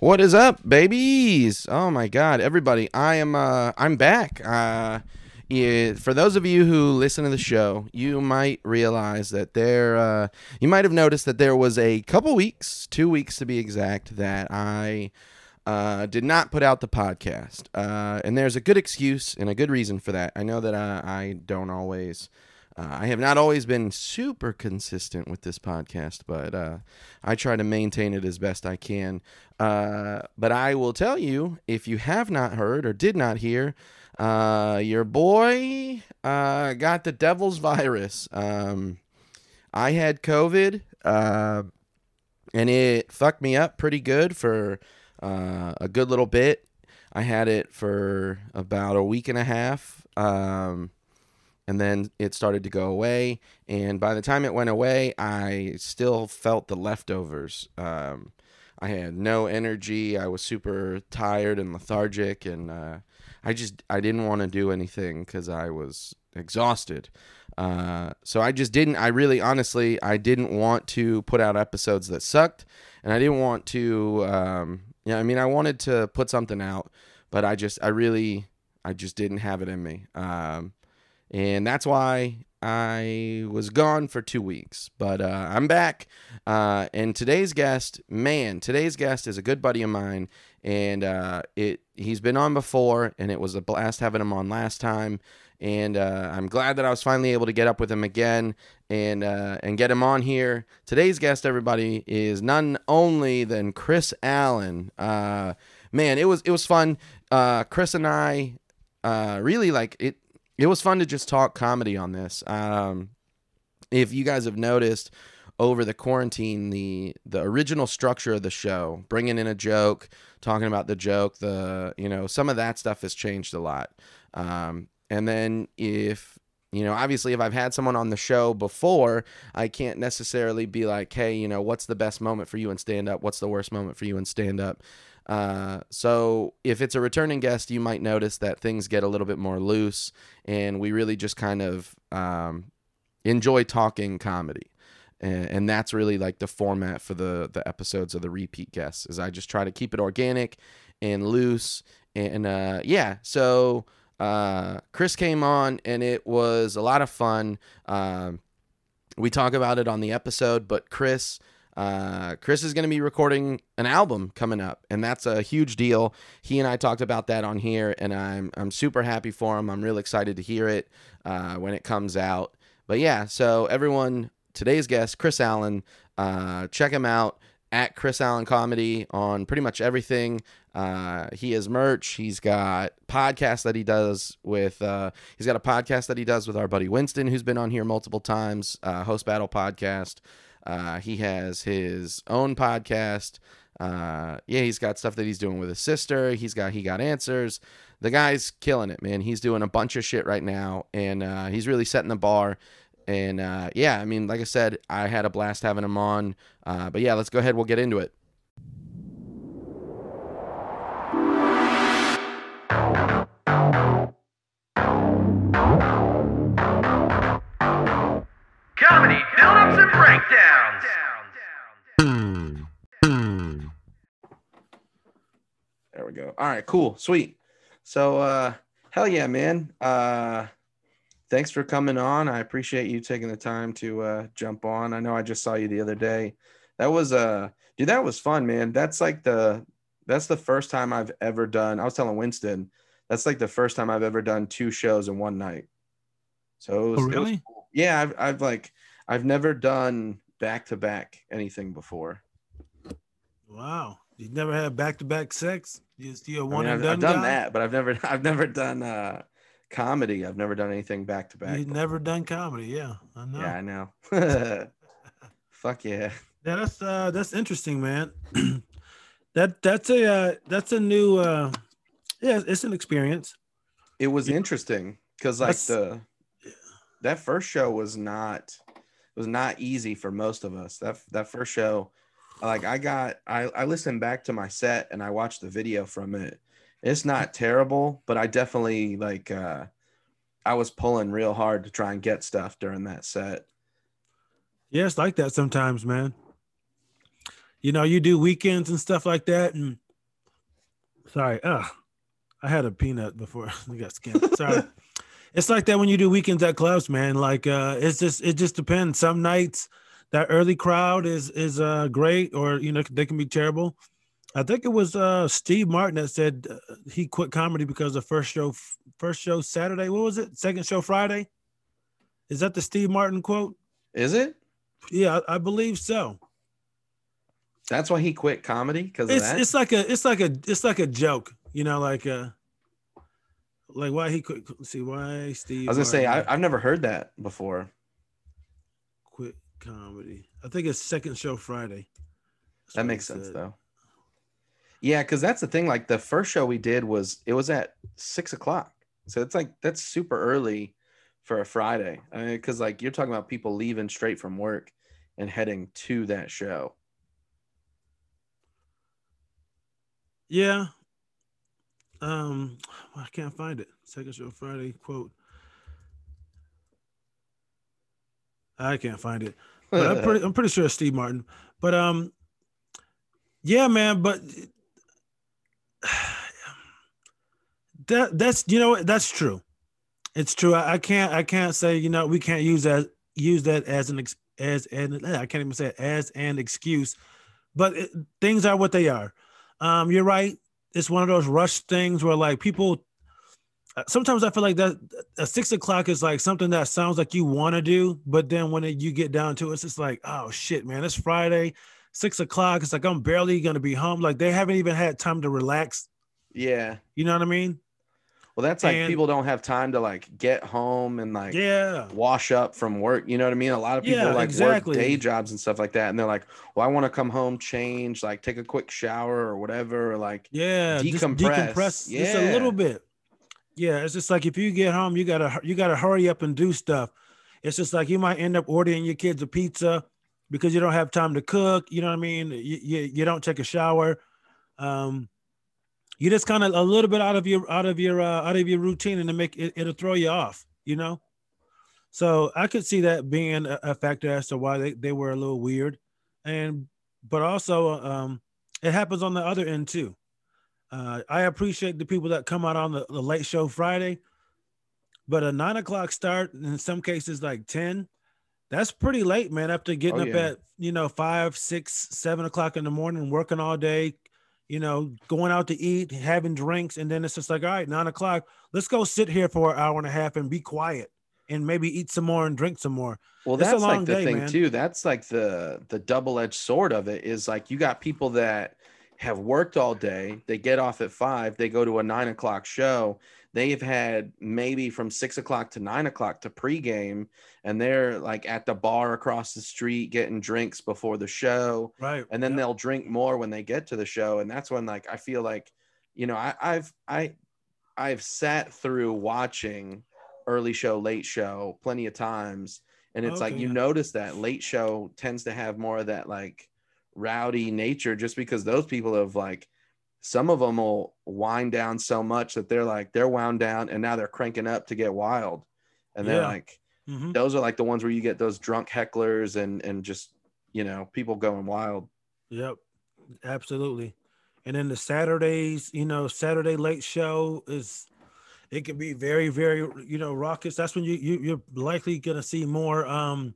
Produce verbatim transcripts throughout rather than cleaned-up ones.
What is up, babies? Oh my God, everybody! I am. Uh, I'm back. Uh, yeah, for those of you who listen to the show, you might realize that there. Uh, you might have noticed that there was a couple weeks, two weeks to be exact, that I uh, did not put out the podcast. Uh, and there's a good excuse and a good reason for that. I know that I, I don't always. Uh, I have not always been super consistent with this podcast, but uh, I try to maintain it as best I can. Uh, but I will tell you, if you have not heard or did not hear, uh, your boy uh, got the devil's virus. Um, I had COVID, uh, and it fucked me up pretty good for uh, a good little bit. I had it for about a week and a half. Um, And then it started to go away. And by the time it went away, I still felt the leftovers. Um, I had no energy. I was super tired and lethargic. And uh, I just, I didn't want to do anything because I was exhausted. Uh, so I just didn't, I really, honestly, I didn't want to put out episodes that sucked. And I didn't want to, um, yeah, I mean, I wanted to put something out. But I just, I really, I just didn't have it in me. Um, And that's why I was gone for two weeks. But uh, I'm back. Uh, and today's guest, man, today's guest is a good buddy of mine. And uh, it he's been on before, and it was a blast having him on last time. And uh, I'm glad that I was finally able to get up with him again and uh, and get him on here. Today's guest, everybody, is none only than Chris Allen. Uh, man, it was it was fun. Uh, Chris and I uh, really like it. It was fun to just talk comedy on this. Um, if you guys have noticed over the quarantine, the the original structure of the show, bringing in a joke, talking about the joke, the you know some of that stuff has changed a lot. Um, and then if you know, obviously, if I've had someone on the show before, I can't necessarily be like, hey, you know, what's the best moment for you in stand up? What's the worst moment for you in stand up? Uh, so if it's a returning guest, you might notice that things get a little bit more loose, and we really just kind of um, enjoy talking comedy. And, and that's really like the format for the, the episodes of the repeat guests, is I just try to keep it organic and loose. And uh, yeah, so uh, Chris came on, and it was a lot of fun. Um, we talk about it on the episode, but Chris... Uh, Chris is going to be recording an album coming up, and that's a huge deal. He and I talked about that on here, and I'm I'm super happy for him. I'm real excited to hear it uh, when it comes out. But yeah, so everyone, today's guest, Chris Allen, uh, check him out at Chris Allen Comedy on pretty much everything. Uh, he has merch. He's got podcasts that he does with. Uh, he's got a podcast that he does with our buddy Winston, who's been on here multiple times. Uh, Host Battle Podcast. Uh, he has his own podcast. Uh, yeah, he's got stuff that he's doing with his sister. He's got He Got Answers. The guy's killing it, man. He's doing a bunch of shit right now, and uh, he's really setting the bar. And uh, yeah, I mean, like I said, I had a blast having him on. Uh, but yeah, let's go ahead. We'll get into it. Comedy build-ups and breakdowns. There we go. All right, cool, sweet. So, uh, hell yeah, man. Uh, thanks for coming on. I appreciate you taking the time to uh, jump on. I know I just saw you the other day. That was uh, dude, that was fun, man. That's like the that's the first time I've ever done. I was telling Winston, that's like the first time I've ever done two shows in one night. So it was, Oh, really? it was cool. Yeah, I've I've like I've never done back to back anything before. Wow. You never had back-to-back sex? You just you're a one I mean, and I've, I've done done guy? that, but I've never I've never done uh, comedy. I've never done anything back to back. You've never done comedy, yeah. I know. Yeah, I know. Fuck yeah. Yeah, that's uh that's interesting, man. that that's a uh, that's a new uh yeah, it's an experience. It was interesting because like That's- the that first show was not was not easy for most of us. That that first show, like I got I, I listened back to my set and I watched the video from it. It's not terrible, but I definitely like uh I was pulling real hard to try and get stuff during that set. Yeah, it's like that sometimes, man. You know, you do weekends and stuff like that, and Sorry. Uh, I had a peanut before we got skinned. Sorry. It's like that when you do weekends at clubs, man. Like uh it's just it just depends. Some nights that early crowd is is uh great, or you know they can be terrible. I think it was uh Steve Martin that said uh, he quit comedy because the first show first show Saturday. What was it? Second show Friday? Is that the Steve Martin quote? Is it? Yeah, I, I believe so. That's why he quit comedy because of It's that. it's like a it's like a it's like a joke, you know, like uh like why he quit. Let's see why Steve. I was gonna say Martin I, I've never heard that before. quit comedy. I think it's second show Friday. That's That what he makes sense said. though. Yeah, because that's the thing. Like the first show we did was it was at six o'clock, so it's like that's super early for a Friday. I mean, because like you're talking about people leaving straight from work and heading to that show. Yeah. Um, I can't find it. Second show Friday quote. I can't find it, but I'm pretty. I'm pretty sure it's Steve Martin. But um, yeah, man. But that that's you know what, that's true. It's true. I, I can't. I can't say you know we can't use that use that as an ex, as an I can't even say it as an excuse. But it, things are what they are. Um, you're right. It's one of those rush things where like people. Sometimes I feel like that a six o'clock is like something that sounds like you want to do, but then when it, you get down to it, it's just like, oh shit, man, it's Friday, six o'clock. It's like I'm barely gonna be home. Like they haven't even had time to relax. Yeah. You know what I mean? Well, that's like And people don't have time to like get home and like yeah, wash up from work. You know what I mean? A lot of people yeah, like exactly. work day jobs and stuff like that. And they're like, well, I want to come home, change, like take a quick shower or whatever, or like Yeah, just decompress. decompress Yeah. just a little bit. Yeah, it's just like if you get home, you gotta you gotta hurry up and do stuff. It's just like you might end up ordering your kids a pizza because you don't have time to cook. You know what I mean? You you, you don't take a shower. Um, you just kind of a little bit out of your out of your uh, out of your routine, and to make it, it'll throw you off. You know. So I could see that being a, a factor as to why they, they were a little weird, and but also um, it happens on the other end too. Uh, I appreciate the people that come out on the, the late show Friday, but a nine o'clock start, in some cases like ten, that's pretty late, man. After getting Oh, up yeah. at, you know, five, six, seven o'clock in the morning, working all day, you know, going out to eat, having drinks. And then it's just like, all right, nine o'clock, let's go sit here for an hour and a half and be quiet and maybe eat some more and drink some more. Well, It's a that's long like the day, thing man. too. That's like the the double-edged sword of it is like you got people that have worked all day. They get off at five. They go to a nine o'clock show. They've had maybe from six o'clock to nine o'clock to pregame, and they're like at the bar across the street getting drinks before the show. Right. And then Yep. they'll drink more when they get to the show. And that's when like I feel like, you know, I, I've I I've sat through watching early show, late show plenty of times. And it's like Okay, you yeah. notice that late show tends to have more of that like rowdy nature just because those people have like some of them will wind down so much that they're like they're wound down and now they're cranking up to get wild. And they're Yeah. like Mhm. those are like the ones where you get those drunk hecklers and and just, you know, people going wild. Yep, absolutely. And then the Saturdays, you know, Saturday late show is it can be very, very, you know, raucous. That's when you, you you're likely gonna see more um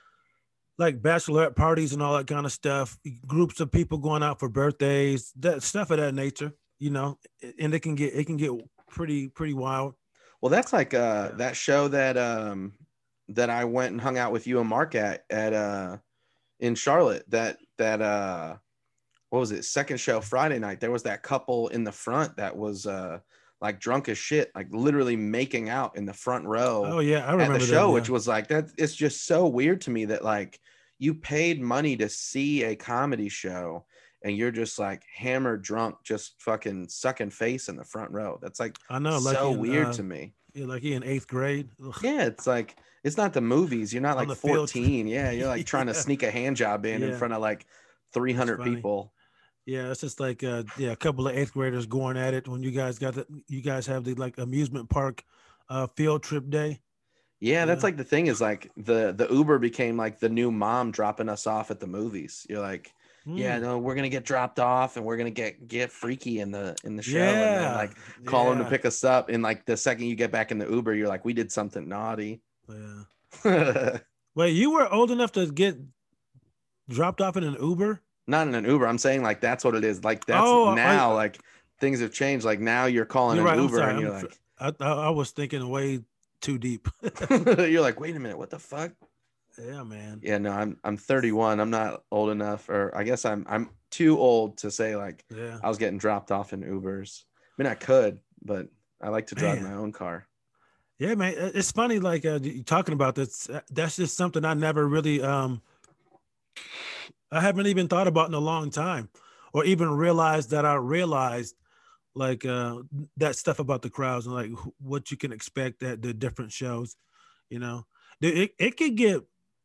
like bachelorette parties and all that kind of stuff. Groups of people going out for birthdays, that stuff of that nature, you know, and it can get it can get pretty pretty wild. Well, that's like uh Yeah. that show that um that I went and hung out with you and Mark at at uh in Charlotte. That that uh what was it? Second show Friday night. There was that couple in the front that was uh like drunk as shit, like literally making out in the front row Oh yeah, I at remember the show, that. which Yeah. was like that. It's just so weird to me that like you paid money to see a comedy show and you're just like hammered drunk, just fucking sucking face in the front row. That's like I know, like so in weird uh, to me. yeah, like he in eighth grade. Ugh, Yeah, it's like it's not the movies. You're not on like the field trip. fourteen. Yeah, you're like trying to Yeah. sneak a hand job in in Yeah, front of like that's three hundred funny. people. Yeah, it's just like uh yeah, a couple of eighth graders going at it when you guys got the you guys have the like amusement park uh field trip day. Yeah, that's Yeah. like the thing is like the the Uber became like the new mom dropping us off at the movies. You're like, yeah, Mm. no, we're gonna get dropped off and we're gonna get get freaky in the in the show, and then Yeah. like call them to Yeah. pick us up. And like the second you get back in the Uber, you're like, we did something naughty. Yeah. Wait, you were old enough to get dropped off in an Uber? Not in an Uber. I'm saying like that's what it is. Like that's Oh, now I- like things have changed. Like now you're calling You're an right. I'm Uber sorry. and you're I'm- like, I, I I was thinking way too deep. you're like, wait a minute, what the fuck? Yeah, man. Yeah, no, I'm I'm thirty-one. I'm not old enough, or I guess I'm I'm too old to say like Yeah. I was getting dropped off in Ubers. I mean, I could, but I like to drive Man. my own car. Yeah, man. It- It's funny, like uh, you talking about this. uh, That's just something I never really, um, I haven't even thought about in a long time, or even realized that I realized, like uh, that stuff about the crowds and like wh- what you can expect at the different shows. You know, Dude, it it could get.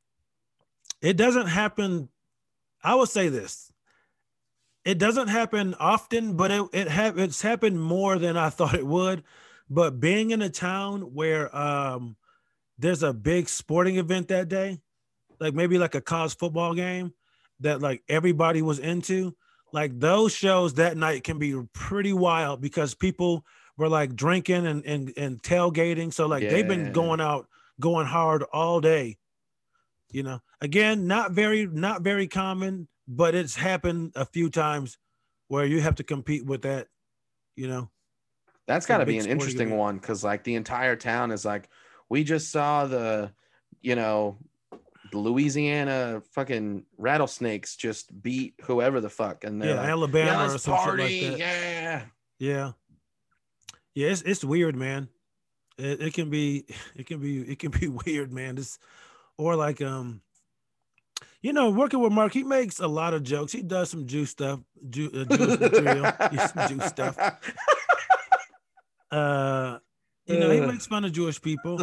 It doesn't happen. I will say this. It doesn't happen often, but it it have it's happened more than I thought it would. But being in a town where um there's a big sporting event that day, like maybe like a college football game that like everybody was into, like those shows that night can be pretty wild because people were like drinking and and, and tailgating. So like they've been Yeah. going out, going hard all day. You know, again, not very, not very common, but it's happened a few times where you have to compete with that, you know. That's Some got to big be an sporting interesting event. one because like the entire town is like, we just saw the, you know, the Louisiana fucking rattlesnakes just beat whoever the fuck, and they're Yeah, like, Alabama yeah, or let's some shit like party, that. yeah. Yeah. Yeah, it's it's weird, man. It, it can be it can be it can be weird, man. This or like um you know, working with Mark, he makes a lot of jokes. He does some Jew stuff, Jew, uh, Jewish material, He's some Jew stuff. Uh, you know, he Ugh. makes fun of Jewish people,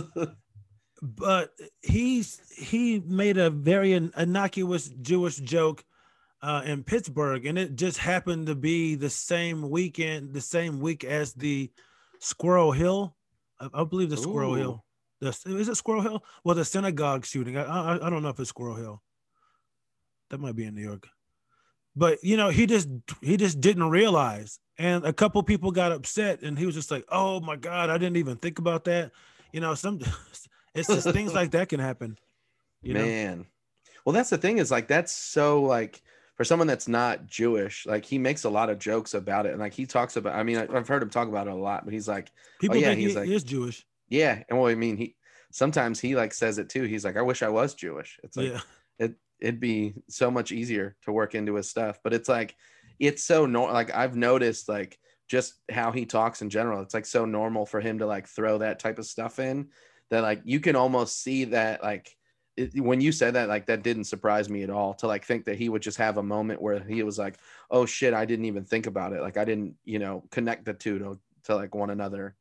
but he's he made a very in- innocuous Jewish joke uh, in Pittsburgh, and it just happened to be the same weekend, the same week as the Squirrel Hill. I, I believe the Squirrel Ooh. Hill. The, is it Squirrel Hill? Well, the synagogue shooting. I, I I don't know if it's Squirrel Hill. That might be in New York. But you know, he just he just didn't realize, and a couple people got upset, and he was just like, "Oh my God, I didn't even think about that." You know, some it's just things like that can happen. You know, Man. Well, that's the thing is like that's so like for someone that's not Jewish, like he makes a lot of jokes about it, and like he talks about. I mean, I, I've heard him talk about it a lot, but he's like, people oh, yeah, think he's he like, is Jewish. yeah, and well, I mean, he sometimes he like says it too. He's like, I wish I was Jewish. It's like Yeah, it it'd be so much easier to work into his stuff, but it's like it's so no like I've noticed like just how he talks in general. It's like so normal for him to like throw that type of stuff in that like you can almost see that like it, when you said that like that didn't surprise me at all to like think that he would just have a moment where he was like, oh shit, I didn't even think about it, like I didn't, you know, connect the two to, to like one another.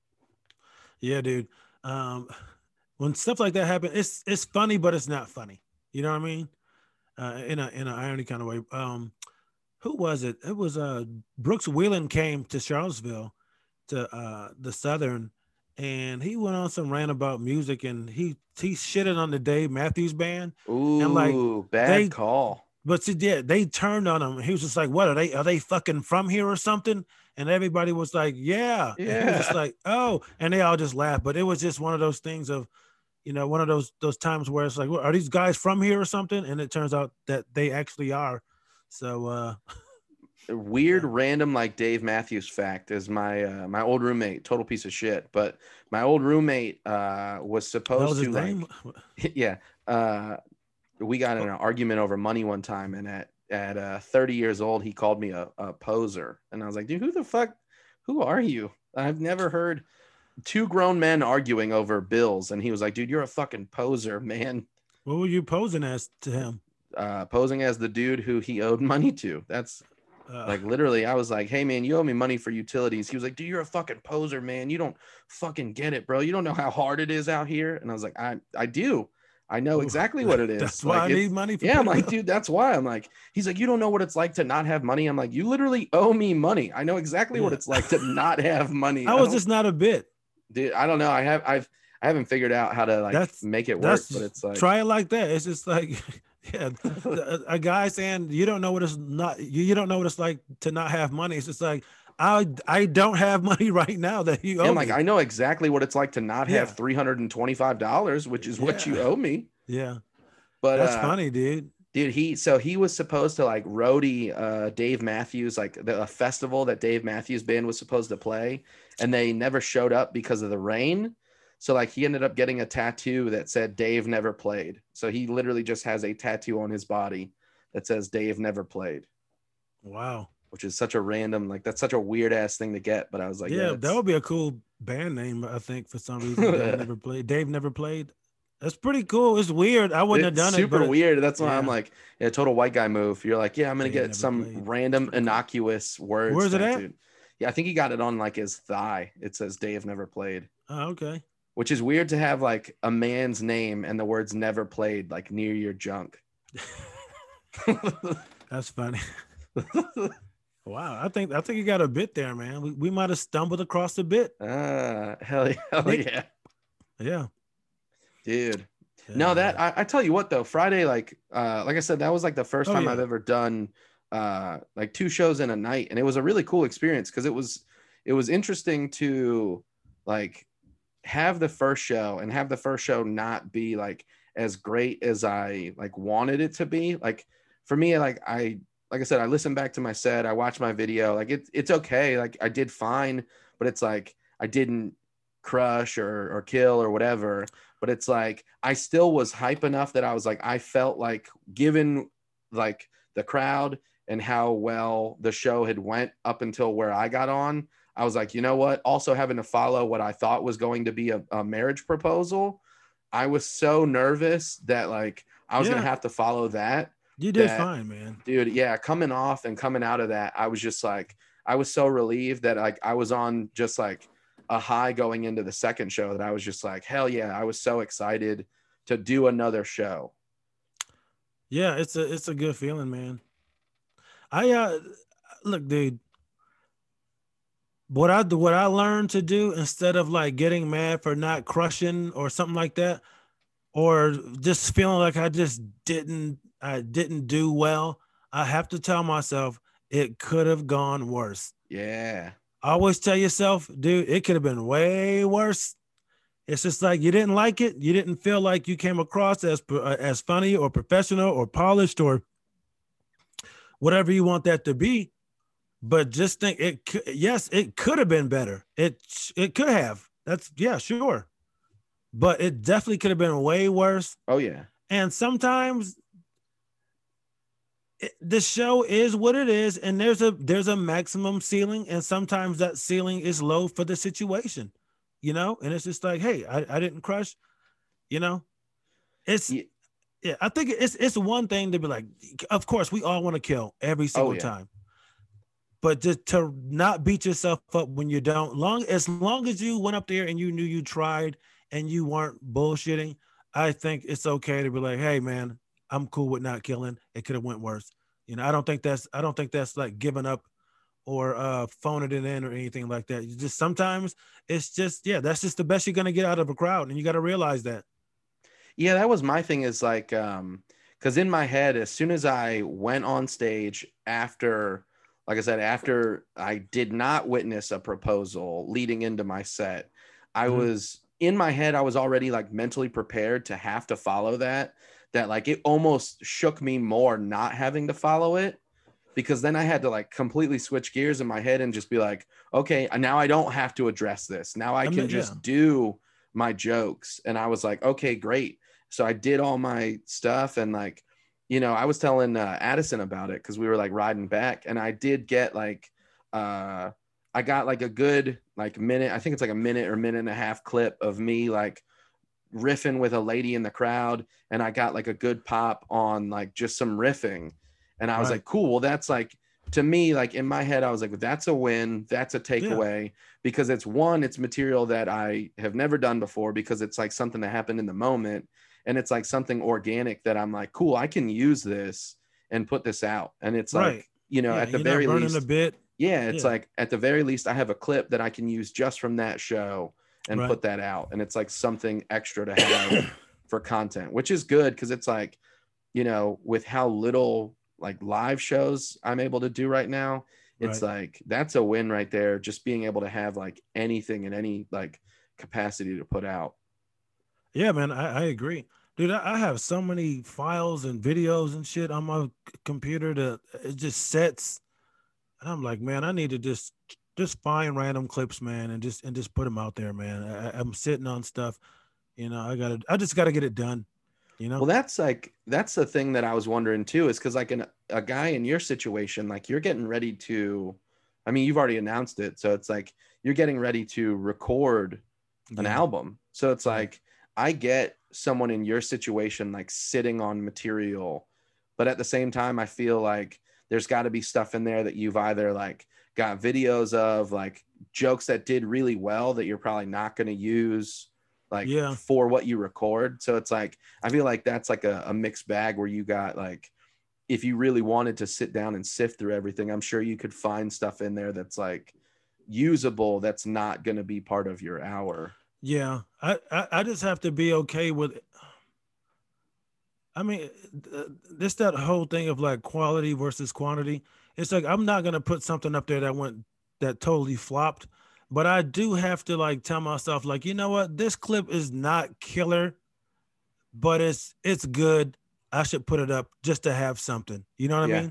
yeah, dude. Um, when stuff like that happen, it's it's funny, but it's not funny. You know what I mean? Uh, in a in an irony kind of way. Um, who was it? It was uh Brooks Wheelan came to Charlottesville to uh the Southern, and he went on some rant about music, and he he shitted on the Dave Matthews Band. Ooh, And, like, bad they- call. But see, yeah, they turned on him. He was just like, "What are they? Are they fucking from here or something?" And everybody was like, "Yeah." And he was just Yeah. like, "Oh," and they all just laughed. But it was just one of those things of, you know, one of those those times where it's like, well, "Are these guys from here or something?" And it turns out that they actually are. So, uh, A weird Yeah. random like Dave Matthews fact is my uh, my old roommate, total piece of shit, but my old roommate uh was that supposed was his to like name. yeah uh we got in an argument over money one time, and at at uh thirty years old he called me a, a poser, and I was like, dude, who the fuck, who are you? I've never heard two grown men arguing over bills, and he was like, dude, you're a fucking poser, man. What were you posing as to him? Uh posing as the dude who he owed money to. That's Uh, like literally, I was like, hey man, you owe me money for utilities. He was like, dude, you're a fucking poser, man. You don't fucking get it, bro. You don't know how hard it is out here. And I was like, I I do. I know exactly what it is. That's why Like, I it's- need money. For yeah, I'm people. like, dude, that's why. I'm like, he's like, you don't know what it's like to not have money. I'm like, you literally owe me money. I know exactly what Yeah. it's like to not have money. I was don't- just not a bit. dude, I don't know. I have I've I haven't figured out how to like That's- make it work, That's but it's like try it like that. It's just like Yeah, a, a guy saying you don't know what it's not you, you don't know what it's like to not have money. It's just like I I don't have money right now that you Yeah, owe I'm like, me. I know exactly what it's like to not have Yeah, three hundred twenty-five dollars, which is what you yeah, owe me. yeah. But That's uh funny, dude. dude, he so he was supposed to like roadie uh Dave Matthews, like the a festival that Dave Matthews Band was supposed to play, and they never showed up because of the rain. So like he ended up getting a tattoo that said Dave never played. So he literally just has a tattoo on his body that says Dave never played, Wow. which is such a random, like that's such a weird ass thing to get. But I was like, yeah, Yeah, that it's would be a cool band name. I think for some reason Dave never played. Dave never played. That's pretty cool. It's weird. I wouldn't have it's done it, super but it, weird. That's why I'm yeah, like, yeah, total white guy move. You're like, yeah, I'm gonna Dave get never some played. That's random pretty cool. innocuous words Where's it at? tattooed. Yeah, I think he got it on like his thigh. It says Dave never played, Oh, okay. which is weird to have like a man's name and the words never played like near your junk. That's funny. Wow, I think I think you got a bit there, man. We, we might have stumbled across a bit. Ah, hell yeah, hell Nick- yeah, Yeah. dude. Yeah, No, that man. I, I tell you what though, Friday, like uh like I said, that was like the first Oh, time yeah. I've ever done uh like two shows in a night, and it was a really cool experience because it was it was interesting to like have the first show and have the first show not be like as great as I like wanted it to be. Like for me, like I like I said, I listened back to my set, I watched my video, like it's it's okay, like I did fine, but it's like I didn't crush or or kill or whatever. But it's like I still was hype enough that I was like, I felt like given like the crowd and how well the show had went up until where I got on, I was like, you know what? Also having to follow what I thought was going to be a, a marriage proposal, I was so nervous that like I was Yeah. gonna have to follow that. You did that- fine, man. Dude, yeah, coming off and coming out of that, I was just like, I was so relieved that like I was on just like a high going into the second show that I was just like, hell yeah, I was so excited to do another show. Yeah, it's a it's a good feeling, man. I uh look, dude. What I do, what I learned to do instead of like getting mad for not crushing or something like that, or just feeling like I just didn't I didn't do well, I have to tell myself it could have gone worse. Yeah. Always tell yourself, dude, it could have been way worse. It's just like you didn't like it. You didn't feel like you came across as uh, as funny or professional or polished or whatever you want that to be. But just think it. cou- Yes, it could have been better. It it could have. That's yeah, sure. But it definitely could have been way worse. Oh yeah. And sometimes it, the show is what it is, and there's a there's a maximum ceiling, and sometimes that ceiling is low for the situation, you know. And it's just like, hey, I, I didn't crush, you know. It's Yeah. yeah, I think it's it's one thing to be like, of course, we all want to kill every single yeah. time, but just to not beat yourself up when you don't. Long as long as you went up there and you knew you tried and you weren't bullshitting, I think it's okay to be like, hey, man, I'm cool with not killing. It could have went worse. You know, I don't think that's I don't think that's like giving up or uh phoning it in or anything like that. You just sometimes it's just yeah, that's just the best you're gonna get out of a crowd, and you got to realize that. Yeah, that was my thing is like, um, because in my head, as soon as I went on stage after, like I said, after I did not witness a proposal leading into my set, I Mhm. was in my head, I was already like mentally prepared to have to follow that, that like it almost shook me more not having to follow it. Because then I had to like completely switch gears in my head and just be like, okay, now I don't have to address this. Now I I can mean, just yeah. do my jokes. And I was like, okay, great. So I did all my stuff. And like, you know, I was telling uh, Addison about it because we were like riding back. And I did get like, uh, I got like a good like minute, I think it's like a minute or minute and a half clip of me like riffing with a lady in the crowd. And I got like a good pop on like just some riffing. And I was Right. like, cool. Well, that's like, to me, like in my head, I was like, that's a win. That's a takeaway because it's one, it's material that I have never done before because it's like something that happened in the moment. And it's like something organic that I'm like, cool, I can use this and put this out. And it's Right. like, you know, Yeah, at the you're very not burning least, a bit. yeah, it's Yeah. like at the very least, I have a clip that I can use just from that show and Right. put that out. And it's like something extra to have for content, which is good because it's like, you know, with how little like live shows I'm able to do right now, it's Right. like that's a win right there. Just being able to have like anything in any like capacity to put out. Yeah, man, I, I agree. Dude, I, I have so many files and videos and shit on my c- computer that it just sets. And I'm like, man, I need to just just find random clips, man, and just and just put them out there, man. I, I- I'm sitting on stuff, you know. I gotta, I just gotta get it done, you Well, know. that's like that's the thing that I was wondering too, is because like an, a guy in your situation, like you're getting ready to, I mean, you've already announced it, so it's like you're getting ready to record an Yeah, album. So it's right. like I get someone in your situation like sitting on material, but at the same time, I feel like there's got to be stuff in there that you've either like got videos of like jokes that did really well that you're probably not going to use like Yeah, for what you record. So it's like I feel like that's like a, a mixed bag where you got like if you really wanted to sit down and sift through everything, I'm sure you could find stuff in there that's like usable that's not going to be part of your hour. yeah. I, I I just have to be okay with. I mean, th- this that whole thing of like quality versus quantity. It's like I'm not gonna put something up there that went that totally flopped, but I do have to like tell myself like, you know what, this clip is not killer, but it's it's good. I should put it up just to have something. You know what I Yeah. mean?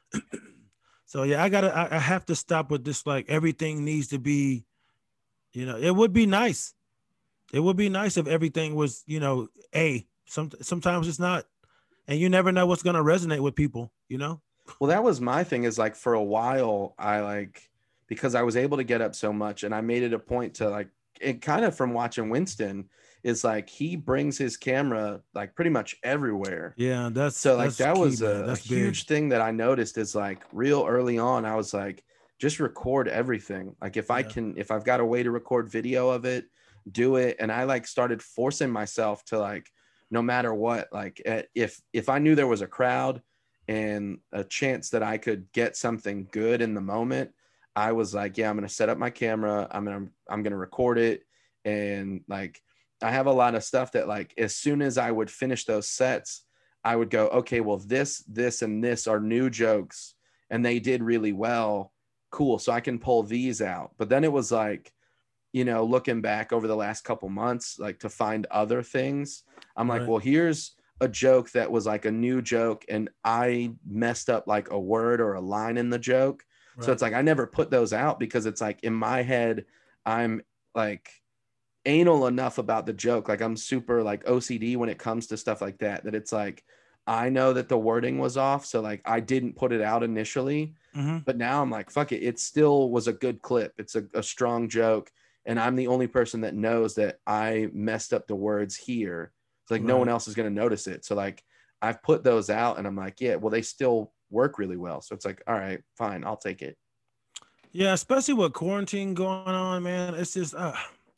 So yeah, I gotta I, I have to stop with this. Like everything needs to be, you know, it would be nice. It would be nice if everything was, you know, a. Some sometimes it's not, and you never know what's gonna resonate with people. You know? Well, that was my thing is like for a while, I like because I was able to get up so much and I made it a point to like it kind of from watching Winston is like he brings his camera like pretty much everywhere. Yeah, that's So like that's that key, was man. a, a That's big. huge thing that I noticed is like real early on, I was like, just record everything. Like if I Yeah, can, if I've got a way to record video of it, do it. And I like started forcing myself to like, no matter what, like eh, if if I knew there was a crowd and a chance that I could get something good in the moment, I was like, yeah, I'm gonna set up my camera. I'm gonna I'm gonna record it. And like I have a lot of stuff that like as soon as I would finish those sets, I would go, okay, well, this, this, and this are new jokes and they did really well. Cool. So I can pull these out. But then it was like, you know, looking back over the last couple months, like to find other things, I'm like, right, well, here's a joke that was like a new joke and I messed up like a word or a line in the joke. So right, it's like I never put those out because it's like in my head, I'm like anal enough about the joke. Like I'm super like O C D when it comes to stuff like that, that it's like, I know that the wording was off. So like I didn't put it out initially, hmm, but now I'm like, fuck it. It still was a good clip. It's a, a strong joke. And I'm the only person that knows that I messed up the words here. It's like no one right. else is going to notice it. So like I've put those out and I'm like, yeah, well, they still work really well. So it's like, all right, fine, I'll take it. Yeah, especially with quarantine going on, man. It's just, uh,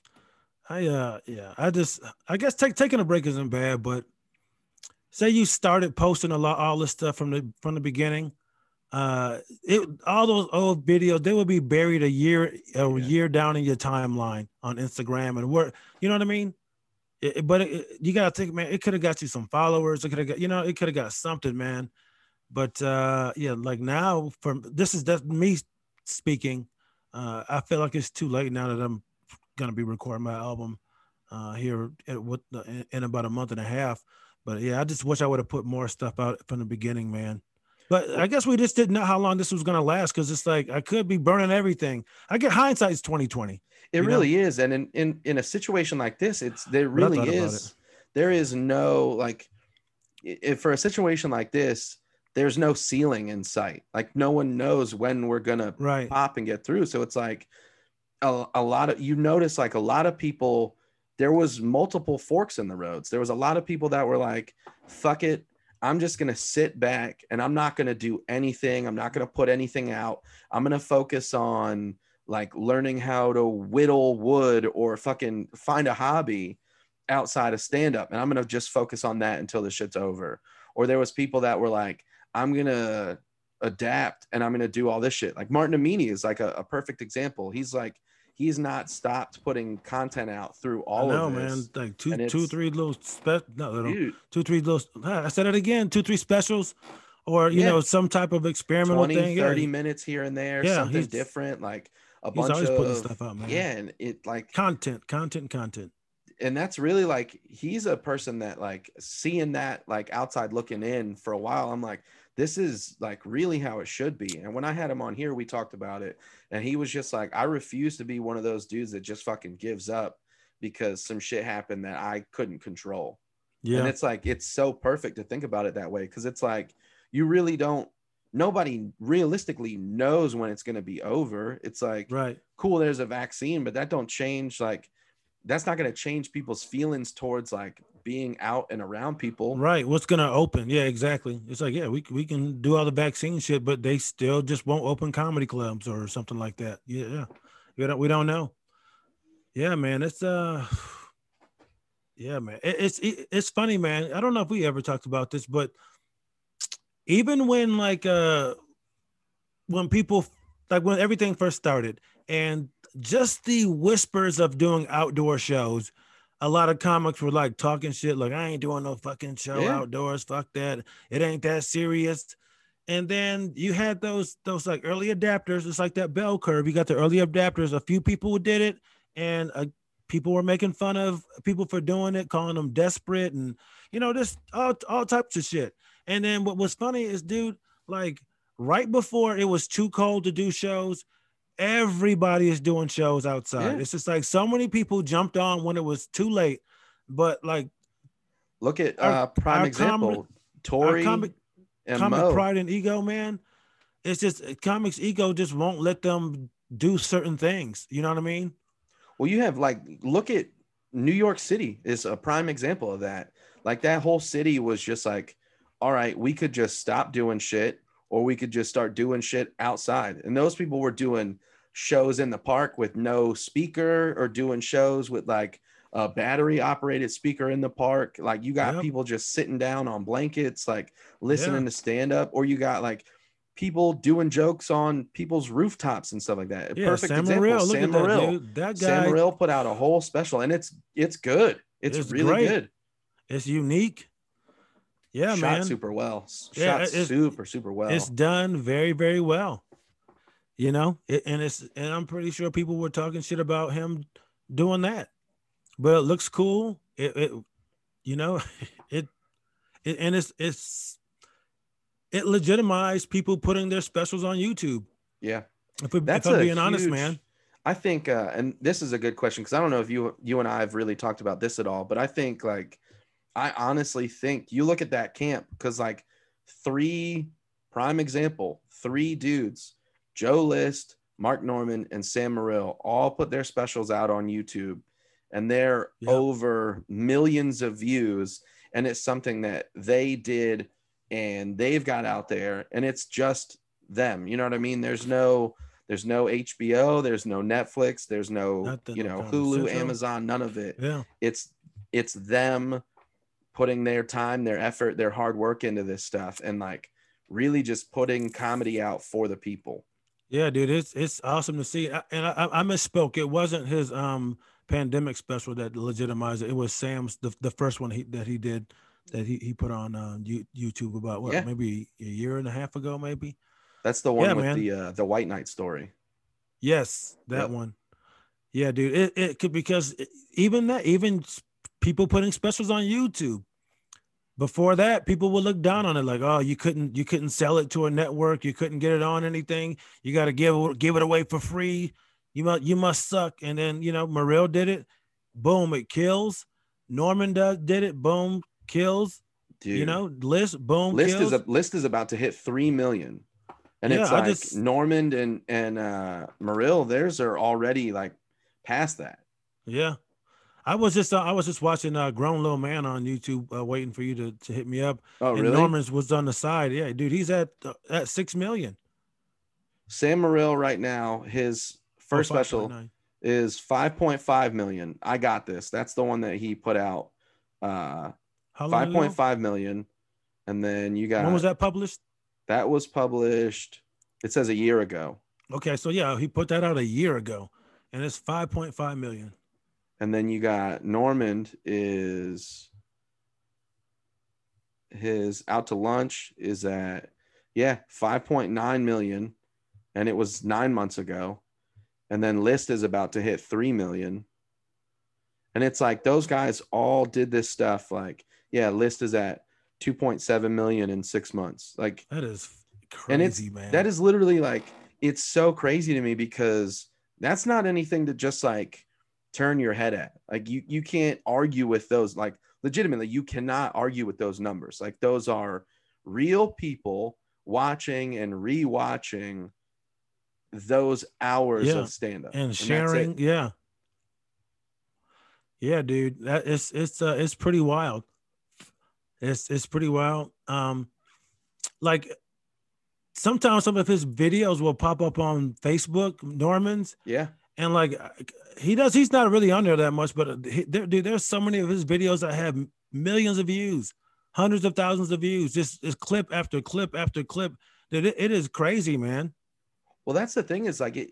I, uh, yeah, I just, I guess take taking a break isn't bad, but say you started posting a lot, all this stuff from the from the beginning. Uh, it all those old videos they would be buried a year a Yeah. year down in your timeline on Instagram and where you know what I mean. It, it- but it, it- you gotta think, man. It could have got you some followers. It could have got, you know, it could have got something, man. But uh, yeah, like now, from this is that's me speaking. Uh, I feel like it's too late now that I'm gonna be recording my album uh, here at, what, in, in about a month and a half. But yeah, I just wish I would have put more stuff out from the beginning, man. But I Well, guess we just didn't know how long this was gonna last because it's like I could be burning everything. I get hindsight's twenty twenty, it you know. really is. And in, in, in a situation like this, it's, there But I really thought about it. is, there is no, like, if for a situation like this, there's no ceiling in sight. Like no one knows when we're going to Right. pop and get through. So it's like a, a lot of, you notice like a lot of people, there was multiple forks in the roads. There was a lot of people that were like, fuck it. I'm just going to sit back and I'm not going to do anything. I'm not going to put anything out. I'm going to focus on like learning how to whittle wood or fucking find a hobby outside of stand up. And I'm going to just focus on that until the shit's over. Or there was people that were like, I'm going to adapt and I'm going to do all this shit. Like Martin Amini is like a, a perfect example. He's like, he's not stopped putting content out through I all know, of man. this. Like two, And two, it's, three little spe- no, no, dude, two, three little. I said it again. Two, three specials, or you yeah, know, some type of experimental twenty, thing. thirty Yeah, minutes here and there, yeah. something He's different, like a he's bunch always putting of, stuff out, man. yeah, and it like Content, content, content. and that's really like he's a person that like seeing that like outside looking in for a while, I'm like, this is like really how it should be. And when I had him on here, we talked about it, and he was just like, I refuse to be one of those dudes that just fucking gives up because some shit happened that I couldn't control. Yeah, And it's like, it's so perfect to think about it that way, because it's like you really don't, nobody realistically knows when it's going to be over. It's like, right. cool, there's a vaccine, but that don't change, like that's not going to change people's feelings towards like being out and around people. Right. What's gonna open? Yeah, exactly. It's like, yeah, we we can do all the vaccine shit, but they still just won't open comedy clubs or something like that. Yeah, yeah. We don't we don't know. Yeah, man. It's uh yeah, man. It, it's it, it's funny, man. I don't know if we ever talked about this, but even when like uh when people like when everything first started and just the whispers of doing outdoor shows, a lot of comics were like talking shit like, I ain't doing no fucking show Yeah. outdoors, fuck that, it ain't that serious. And then you had those those like early adapters. It's like that bell curve. You got the early adapters, a few people who did it, and uh, people were making fun of people for doing it, calling them desperate, and you know, just all, all types of shit. And then what was funny is, dude, like right before it was too cold to do shows, everybody is doing shows outside. Yeah. It's just like so many people jumped on when it was too late. But like, Look at Our- uh prime our example, comic- Tori comic- and comic Mo. pride and ego, man. It's just comics ego just won't let them do certain things. You know what I mean? Well, you have like, look at New York City is a prime example of that. Like that whole city was just like, all right, we could just stop doing shit, or we could just start doing shit outside. And those people were doing shows in the park with no speaker, or doing shows with like a battery operated speaker in the park. Like you got Yep. people just sitting down on blankets, like listening Yeah. to stand up, or you got like people doing jokes on people's rooftops and stuff like that. A Yeah, perfect Sam example. Morril. Look Sam at that, Morril. dude. That Sam guy, Morril put out a whole special, and it's it's good. It's, It's really great. good. it's unique. Yeah, Shot man. super well. Shot Yeah, it's- super super well. It's done very, very well. You know, it, and it's and I'm pretty sure people were talking shit about him doing that, but it looks cool. It, it you know, it, it and it's it's it legitimized people putting their specials on YouTube. Yeah, If, we, that's if I'm a being honest, huge- man. I think, uh, and this is a good question, because I don't know if you you and I have really talked about this at all, but I think like I honestly think you look at that camp, because like three prime example, three dudes, Joe List, Mark Norman, and Sam Morril, all put their specials out on YouTube, and they're Yeah. over millions of views, and it's something that they did and they've got out there, and it's just them. You know what I mean? There's no there's no H B O, there's no Netflix, there's no Nothing, you no know Comedy Hulu, Central. Amazon, none of it. Yeah, It's it's them putting their time, their effort, their hard work into this stuff, and like really just putting comedy out for the people. yeah, dude. It's it's awesome to see. I- And I, I misspoke. It wasn't his um pandemic special that legitimized it. It was Sam's the, the first one he that he did that he, he put on uh, You- YouTube about what Yeah. maybe a year and a half ago, maybe. That's the one Yeah, with man. the uh, the White Knight story. Yes, that Yep. one. Yeah, dude. It it could because it- even that even s- people putting specials on YouTube. Before that, people would look down on it like, oh, you couldn't you couldn't sell it to a network, you couldn't get it on anything. You got to give give it away for free. You must you must suck. And then you know, Morril did it. Boom, it kills. Norman does did it. Boom, kills. Dude, You know, List. Boom, list kills. is a list is about to hit three million, and Yeah, it's I like just- Normand and and uh Morril, theirs are already like past that. Yeah. I was just uh, I was just watching uh Grown Little Man on YouTube, uh, waiting for you to, to hit me up. Oh, and really? Norman's was on the side. Yeah, dude, he's at uh, at six million. Sam Morril right now, his first Oh, special five point nine. is five point five million. I got this. That's the one that he put out. Uh, How long five ago? point five million, and then you got When was that published? that was published. It says a year ago. Okay, so yeah, he put that out a year ago, and it's five point five million. And then you got Normand is his Out to Lunch is at yeah five point nine million, and it was nine months ago. And then List is about to hit three million. And it's like those guys all did this stuff. Like, yeah, List is at two point seven million in six months. Like, that is crazy, and it's, man. That is literally like, it's so crazy to me because that's not anything to just like turn your head at. Like, you, you can't argue with those. Like, legitimately, you cannot argue with those numbers. Like, those are real people watching and rewatching those hours yeah. of stand-up and and sharing. Yeah. Yeah, dude, that it's it's uh, it's pretty wild. It's it's pretty wild. Um, like sometimes some of his videos will pop up on Facebook, Norman's. Yeah, and like he does, he's not really on there that much, but he, there, dude, there's so many of his videos that have millions of views, hundreds of thousands of views, just, just clip after clip after clip. Dude, it, it is crazy, man. Well, that's the thing is like it.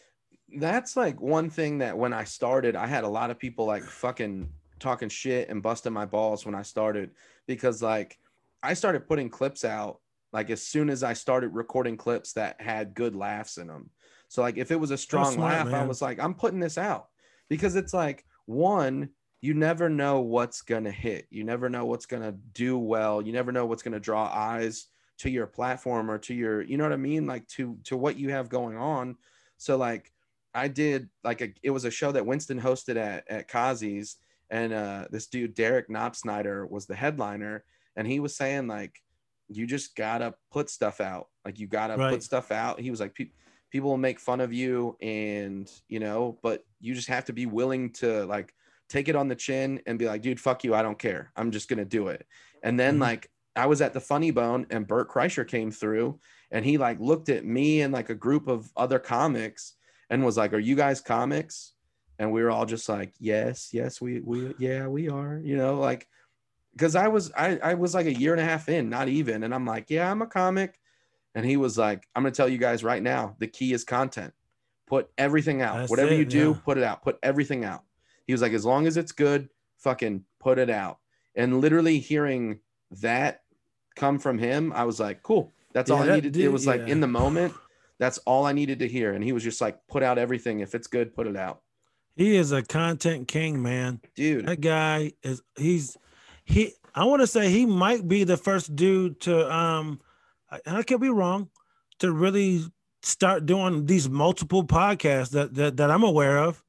That's like one thing that when I started, I had a lot of people like fucking talking shit and busting my balls when I started, because like I started putting clips out like as soon as I started recording clips that had good laughs in them. So like if it was a strong smart, laugh, man. I was like, I'm putting this out, because it's like, one, you never know what's going to hit. You never know what's going to do well. You never know what's going to draw eyes to your platform or to your, you know what I mean? Like to, to what you have going on. So like, I did like a, it was a show that Winston hosted at, at Kazi's, and uh, this dude, Derek Knopsnyder, was the headliner. And he was saying like, you just gotta put stuff out. Like you gotta Right. put stuff out. He was like, Pe- people will make fun of you, and you know, but you just have to be willing to like take it on the chin and be like, dude, fuck you. I don't care. I'm just going to do it. And then mm-hmm. like, I was at the Funny Bone and Bert Kreischer came through, and he like looked at me and like a group of other comics and was like, are you guys comics? And we were all just like, yes, yes, we, we, yeah, we are, you know, like, cause I was, I, I was like a year and a half in, not even. And I'm like, yeah, I'm a comic. And he was like, I'm going to tell you guys right now, the key is content. Put everything out. That's Whatever it, you do, yeah. put it out, put everything out. He was like, as long as it's good, fucking put it out. And literally hearing that come from him, I was like, cool. That's Yeah, all I that needed. did- it was like yeah. in the moment, that's all I needed to hear. And he was just like, put out everything. If it's good, put it out. He is a content king, man. Dude. That guy is he's he I want to say he might be the first dude to um I, I could be wrong, to really start doing these multiple podcasts that that, that I'm aware of.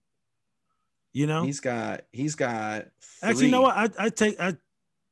You know, He's got, he's got, three. actually, you know what? I, I take I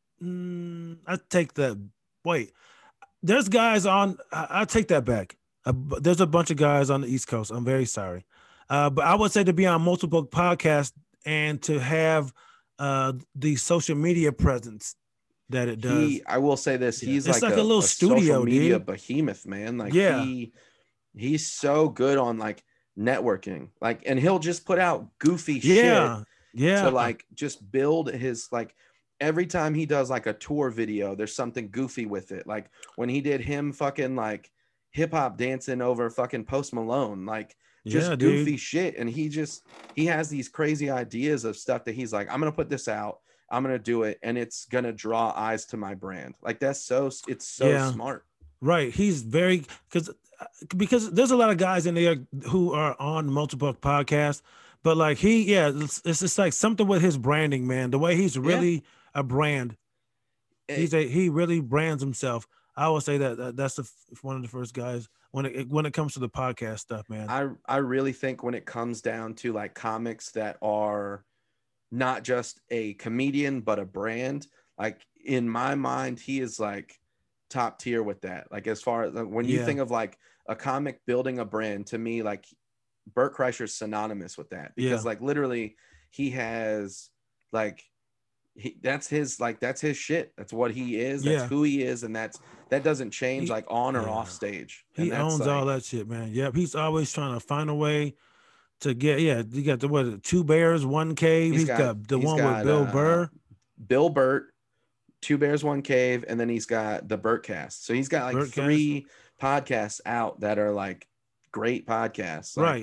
mm, I take that. Wait, there's guys on. I, I take that back. Uh, there's a bunch of guys on the East Coast. I'm very sorry, uh, but I would say to be on multiple podcasts and to have uh, the social media presence that it does. He, I will say this. Yeah. He's It's like, like a, a little a studio, social media dude. behemoth, man. Like Yeah. he, he's so good on like networking, like, and he'll just put out goofy shit. Yeah, yeah. To like just build his like every time he does like a tour video, there's something goofy with it. Like when he did him fucking like hip hop dancing over fucking Post Malone, like just Yeah, goofy dude. shit. And he just he has these crazy ideas of stuff that he's like, I'm gonna put this out, I'm gonna do it, and it's gonna draw eyes to my brand. Like that's so it's so Yeah. smart. Right. He's very because because there's a lot of guys in there who are on multiple podcasts, but like he, yeah, it's, it's just like something with his branding, man. The way he's really a brand. He's a he really brands himself. I would say that, that that's the, one of the first guys when it when it comes to the podcast stuff, man. I I really think when it comes down to like comics that are not just a comedian but a brand, like in my mind, he is like top tier with that. Like as far as like, when you Yeah. think of like a comic building a brand, to me, like Bert Kreischer's synonymous with that, because Yeah. like literally he has like he that's his like that's his shit. That's what he is. That's Yeah. who he is, and that's that doesn't change He- like on or yeah. off stage. He And that's, owns like, all that shit, man. Yep. He's always trying to find a way to get. Yeah, you got the what? Two bears, one cave. He's he's got- got, the he's one got, with Bill uh, Burr. Bill Burt, Two Bears, One Cave, and then he's got the Burtcast. So he's got like Burtcast. three podcasts out that are like great podcasts. Like, Right.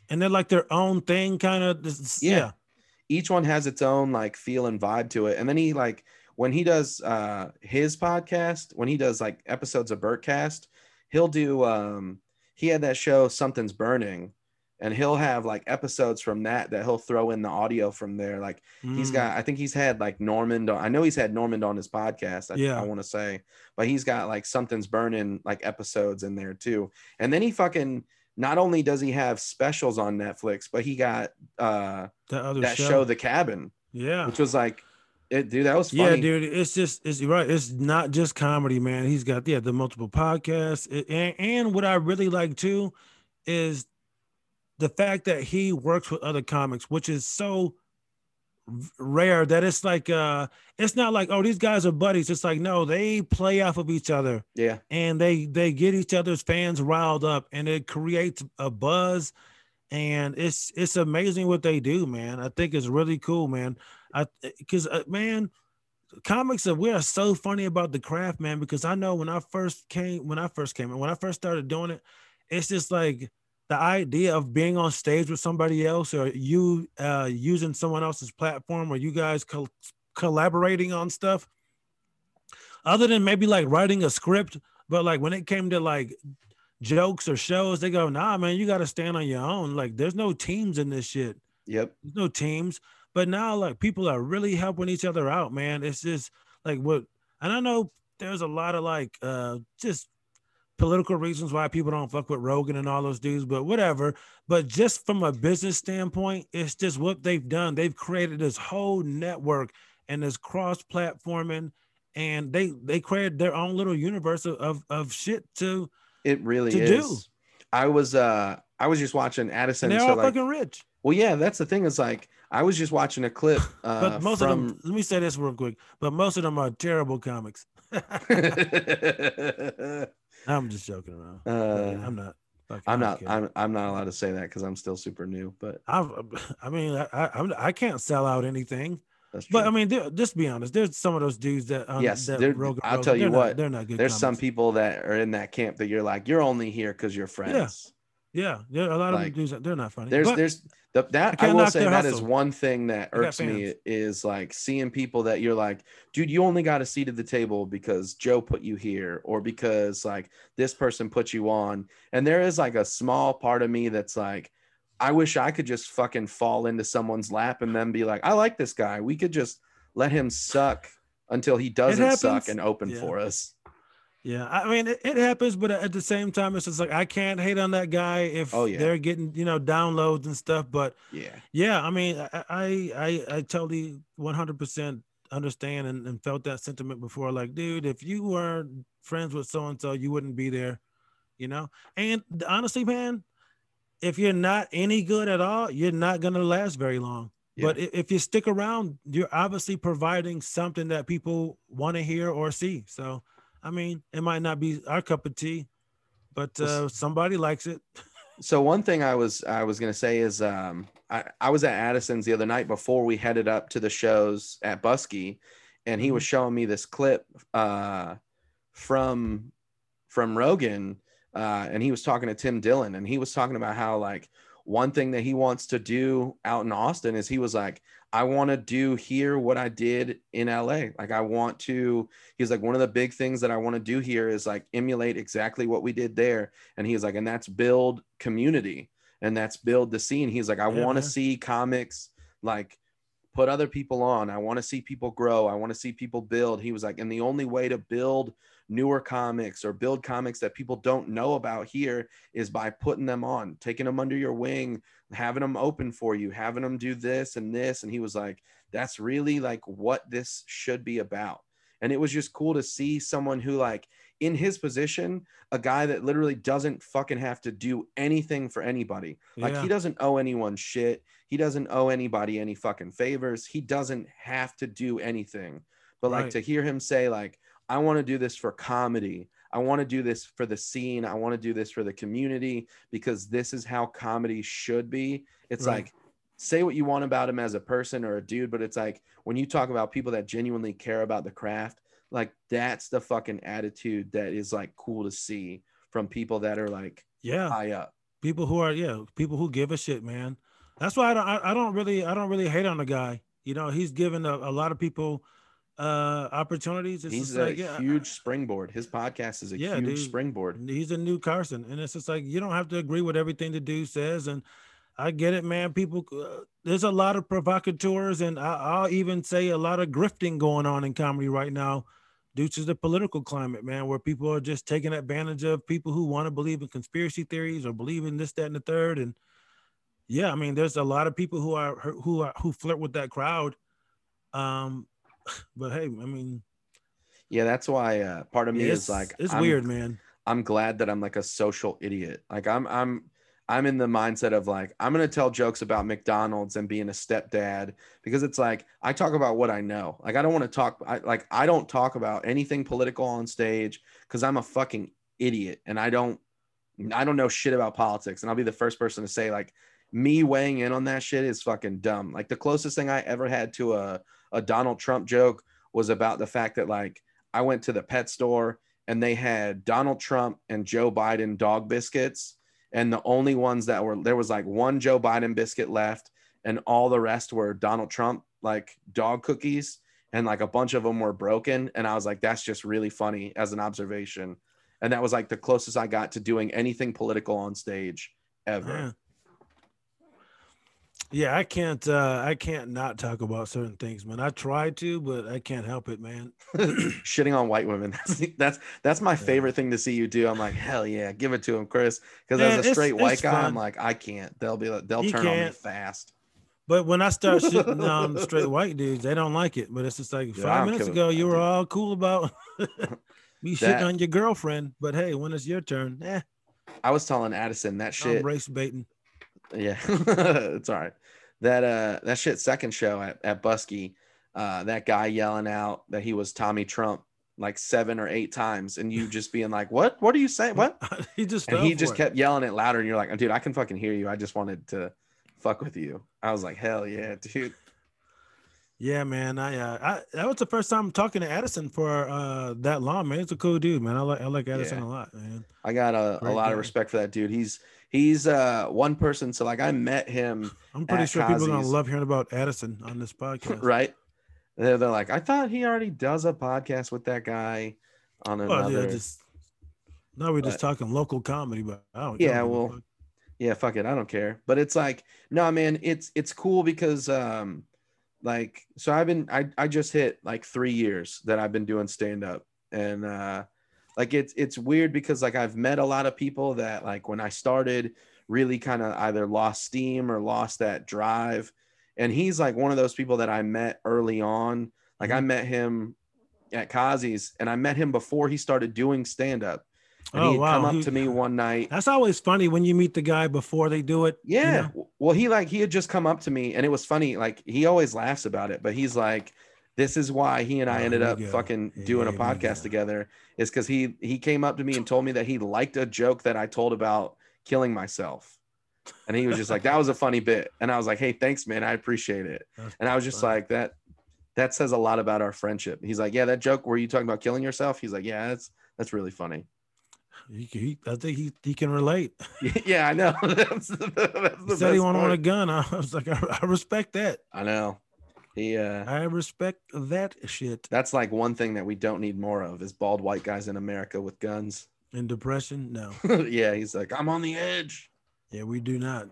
and they're like their own thing, kind of. Yeah. Yeah, Each one has its own like feel and vibe to it. And then he like when he does uh his podcast, when he does like episodes of Burtcast, he'll do um he had that show Something's Burning, and he'll have like episodes from that that he'll throw in the audio from there. Like he's Mm, got I think he's had like Normand on, I know he's had Normand on his podcast, I, yeah. I want to say, but he's got like Something's Burning like episodes in there too. And then he fucking not only does he have specials on Netflix, but he got uh That other that show. show, The Cabin, Yeah. which was like, it, dude, that was Yeah, funny. dude, it's just it's right. It's not just comedy, man. He's got yeah the multiple podcasts, It- and and what I really like too is the fact that he works with other comics, which is so v- rare that it's like uh it's not like, oh, these guys are buddies. It's like, no, they play off of each other, Yeah, and they they get each other's fans riled up, and it creates a buzz, and it's it's amazing what they do, man. I think it's really cool, man. I because uh, man, comics are we are so funny about the craft, man, because I know when I first came when I first came and when I first started doing it, it's just like the idea of being on stage with somebody else, or you uh using someone else's platform, or you guys co- collaborating on stuff other than maybe like writing a script. But like when it came to like jokes or shows, they go, nah, man, you got to stand on your own. Like there's no teams in this shit. yep. There's no teams. But now like people are really helping each other out, man. It's just like what, and I know there's a lot of like uh just political reasons why people don't fuck with Rogan and all those dudes, but whatever. But just from a business standpoint, it's just what they've done. They've created this whole network and this cross-platforming, and they they created their own little universe of of, of shit to It really to do. is. I was uh I was just watching And Addison. they're So all like, fucking rich. well, yeah, that's the thing. Is like I was just watching a clip uh But most of from. them, let me say this real quick, but most of them are terrible comics. I'm just joking around. Uh, I'm not. Fucking, I'm not. kidding. I'm. I'm not allowed to say that because I'm still super new. But I've, I mean, I, I, I'm- I can't sell out anything. that's true. But I mean, there- just be honest. There's some of those dudes that um, yes, that there- Rogan, I'll Rogan, tell you they're what. not, they're not good. There's some comics. people that are in that camp that you're like, you're only here because you're friends. Yeah, there a lot of like, them dudes that they're not funny. There's but there's the, that I, can't will knock say their that is hustle. one thing that They got irks me fans. is like seeing people that you're like, dude, you only got a seat at the table because Joe put you here, or because like this person put you on. And there is like a small part of me that's like, I wish I could just fucking fall into someone's lap and then be like, I like this guy. We could just let him suck until he doesn't suck happens. and open Yeah. for us. Yeah, I mean, it, it happens, but at the same time, it's just like I can't hate on that guy if Oh, yeah. they're getting, you know, downloads and stuff. But Yeah. yeah, I mean, I I I, I totally one hundred percent understand and, and felt that sentiment before. Like, dude, if you weren't friends with so and so, you wouldn't be there, you know. And honestly, man, if you're not any good at all, you're not gonna last very long. Yeah. But i- if you stick around, you're obviously providing something that people want to hear or see. So, I mean, it might not be our cup of tea, but uh, somebody likes it. So one thing I was I was gonna say is um I, I was at Addison's the other night before we headed up to the shows at Busky, and he was showing me this clip uh from from Rogan, uh, and he was talking to Tim Dillon, and he was talking about how like one thing that he wants to do out in Austin is he was like, I want to do here what I did in L A. Like I want to, he's like, one of the big things that I want to do here is like emulate exactly what we did there. And he's like, and that's build community and that's build the scene. He's like, I Yeah, want to man. see comics like put other people on. I want to see people grow. I want to see people build. He was like, and the only way to build newer comics or build comics that people don't know about here is by putting them on, taking them under your wing, having them open for you, having them do this and this. And he was like, that's really like what this should be about. And it was just cool to see someone who like in his position, a guy that literally doesn't fucking have to do anything for anybody. Like Yeah. he doesn't owe anyone shit. He doesn't owe anybody any fucking favors. He doesn't have to do anything. But like Right. to hear him say like, I want to do this for comedy. I want to do this for the scene. I want to do this for the community because this is how comedy should be. It's Right. like, say what you want about him as a person or a dude, but it's like when you talk about people that genuinely care about the craft, like that's the fucking attitude that is like cool to see from people that are like Yeah. high up. People who are yeah, people who give a shit, man. That's why I don't I, I don't really I don't really hate on the guy. You know, he's given a, a lot of people uh opportunities. It's He's just a like, yeah, huge springboard. His podcast is a yeah, huge dude. springboard. He's a new Carson. And it's just like you don't have to agree with everything the dude says. And I get it, man. People uh, there's a lot of provocateurs, and I, I'll even say a lot of grifting going on in comedy right now due to the political climate, man, where people are just taking advantage of people who want to believe in conspiracy theories or believe in this, that, and the third. And yeah, I mean, there's a lot of people who are who are who flirt with that crowd. Um, but hey, I mean, Yeah, that's why uh, part of me yeah, is it's like, it's I'm weird, man. I'm glad that I'm like a social idiot. Like I'm I'm I'm in the mindset of like I'm gonna tell jokes about McDonald's and being a stepdad because it's like I talk about what I know. Like I don't want to talk I, like I don't talk about anything political on stage because I'm a fucking idiot and I don't I don't know shit about politics. And I'll be the first person to say like me weighing in on that shit is fucking dumb. Like the closest thing I ever had to a, a Donald Trump joke was about the fact that like I went to the pet store and they had Donald Trump and Joe Biden dog biscuits. And the only ones that were there was like one Joe Biden biscuit left, and all the rest were Donald Trump like dog cookies, and like a bunch of them were broken. And I was like, that's just really funny as an observation. And that was like the closest I got to doing anything political on stage ever. Yeah. Yeah, I can't uh I can't not talk about certain things, man. I try to, but I can't help it, man. Shitting on white women. That's that's that's my favorite thing to see you do. I'm like, hell yeah, give it to him, Chris. Because Man, as a it's- straight white it's guy, fun. I'm like, I can't. They'll be like, they'll You turn on me can't. fast. But when I start shitting on straight white dudes, they don't like it. But it's just like Yeah, I five don't minutes care ago, what- you were dude. all cool about me shitting That- on your girlfriend. But hey, when it's your turn, eh, I was telling Addison that I'm shit. race baiting. Yeah, it's all right. That uh that shit second show at, at Busky, uh that guy yelling out that he was Tommy Trump like seven or eight times, and you just being like, what what are you saying? What? he just And fell he for just it. kept yelling it louder, and you're like, dude, I can fucking hear you. I just wanted to fuck with you. I was like, hell yeah, dude. Yeah, man. I, uh, I that was the first time talking to Addison for uh that long, man. It's a cool dude, man. I like I like Addison Yeah. a lot, man. I got a, a Great lot guy. of respect for that dude. He's he's uh one person. So like I met him I'm pretty at sure people are gonna Kazi's, love hearing about Addison on this podcast. right? They're, they're like, I thought he already does a podcast with that guy on Well, another. yeah, just now we're just But- talking local comedy, but I don't. I Yeah, don't give a well, fuck. yeah, fuck it, I don't care. But it's like, no, man, it's it's cool because um like so I've been I I just hit like three years that I've been doing stand up, and uh like it's it's weird because like I've met a lot of people that like when I started really kind of either lost steam or lost that drive, and he's like one of those people that I met early on. Like I Mhm. met him at Kazi's, and I met him before he started doing stand up. And Oh, he'd wow, come up he- to me one night. That's always funny when you meet the guy before they do it. you Yeah. know? Well, he like he had just come up to me, and it was funny. Like he always laughs about it, but he's like, this is why he and I Oh, ended here we up go. fucking doing a Here we podcast go. together, is because he he came up to me and told me that he liked a joke that I told about killing myself. And he was just like, that was a funny bit. And I was like, hey, thanks, man. I appreciate it. That's And I was just funny. like, that that says a lot about our friendship. He's like, yeah, that joke where you talking about killing yourself. He's like, yeah, that's that's really funny. He, he, I think he, he can relate. Yeah, I know. that's, the- that's He the said he best wanted part. a gun. I was like, I, I respect that. I know. He uh I respect that shit. that's like one thing that we don't need more of is bald white guys in America with guns. In depression, no. Yeah, he's like, I'm on the edge. Yeah, we do not.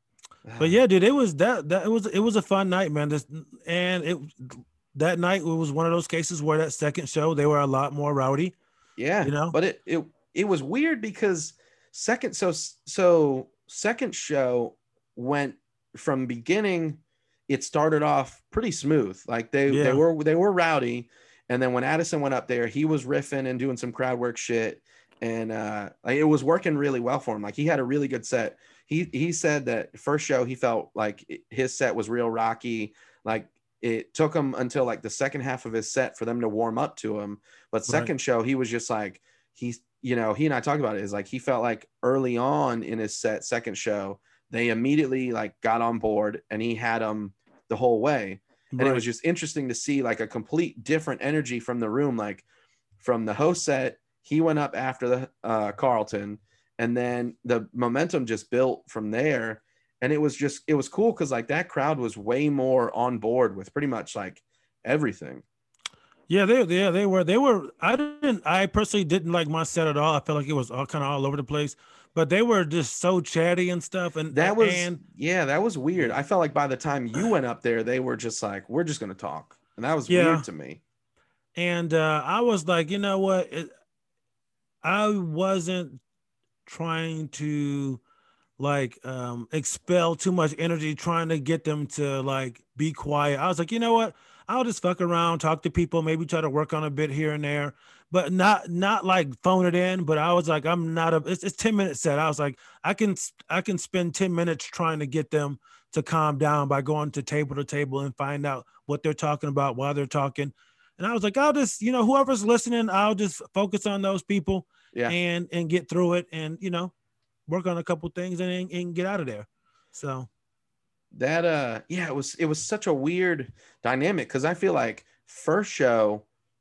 But yeah, dude, it was that that it was it was a fun night, man. This and it that night it was one of those cases where that second show they were a lot more rowdy. yeah, you know? but it it it was weird because second so so second show went from beginning, it started off pretty smooth. Like they Yeah. they were they were rowdy, and then when Addison went up there, he was riffing and doing some crowd work shit, and uh like it was working really well for him. Like he had a really good set. He he said that first show he felt like his set was real rocky. Like it took him until like the second half of his set for them to warm up to him. But second show he was just like he's you know he and I talked about it is like he felt like early on in his set second show they immediately like got on board and he had them the whole way. And it Right. was just interesting to see like a complete different energy from the room. Like from the host set, he went up after the uh, Carlton, and then the momentum just built from there. And it was just, it was cool because like that crowd was way more on board with pretty much like everything. Yeah, they yeah they were they were. I didn't. I personally didn't like my set at all. I felt like it was all kind of all over the place. But they were just so chatty and stuff. And That was, and yeah, that was weird. yeah, I felt like by the time you went up there, they were just like, we're just gonna talk, and that was yeah. weird to me. And uh, I was like, you know what? It, I wasn't trying to like um expel too much energy trying to get them to like be quiet. I was like, you know what? I'll just fuck around, talk to people, maybe try to work on a bit here and there, but not not like phone it in. But I was like, I'm not a it's, it's ten minute set. I was like, I can I can spend ten minutes trying to get them to calm down by going to table to table and find out what they're talking about while they're talking. And I was like, I'll just, you know, whoever's listening, I'll just focus on those people Yeah. and and get through it and you know work on a couple things and, and get out of there. So That uh yeah, it was it was such a weird dynamic because I feel like first show,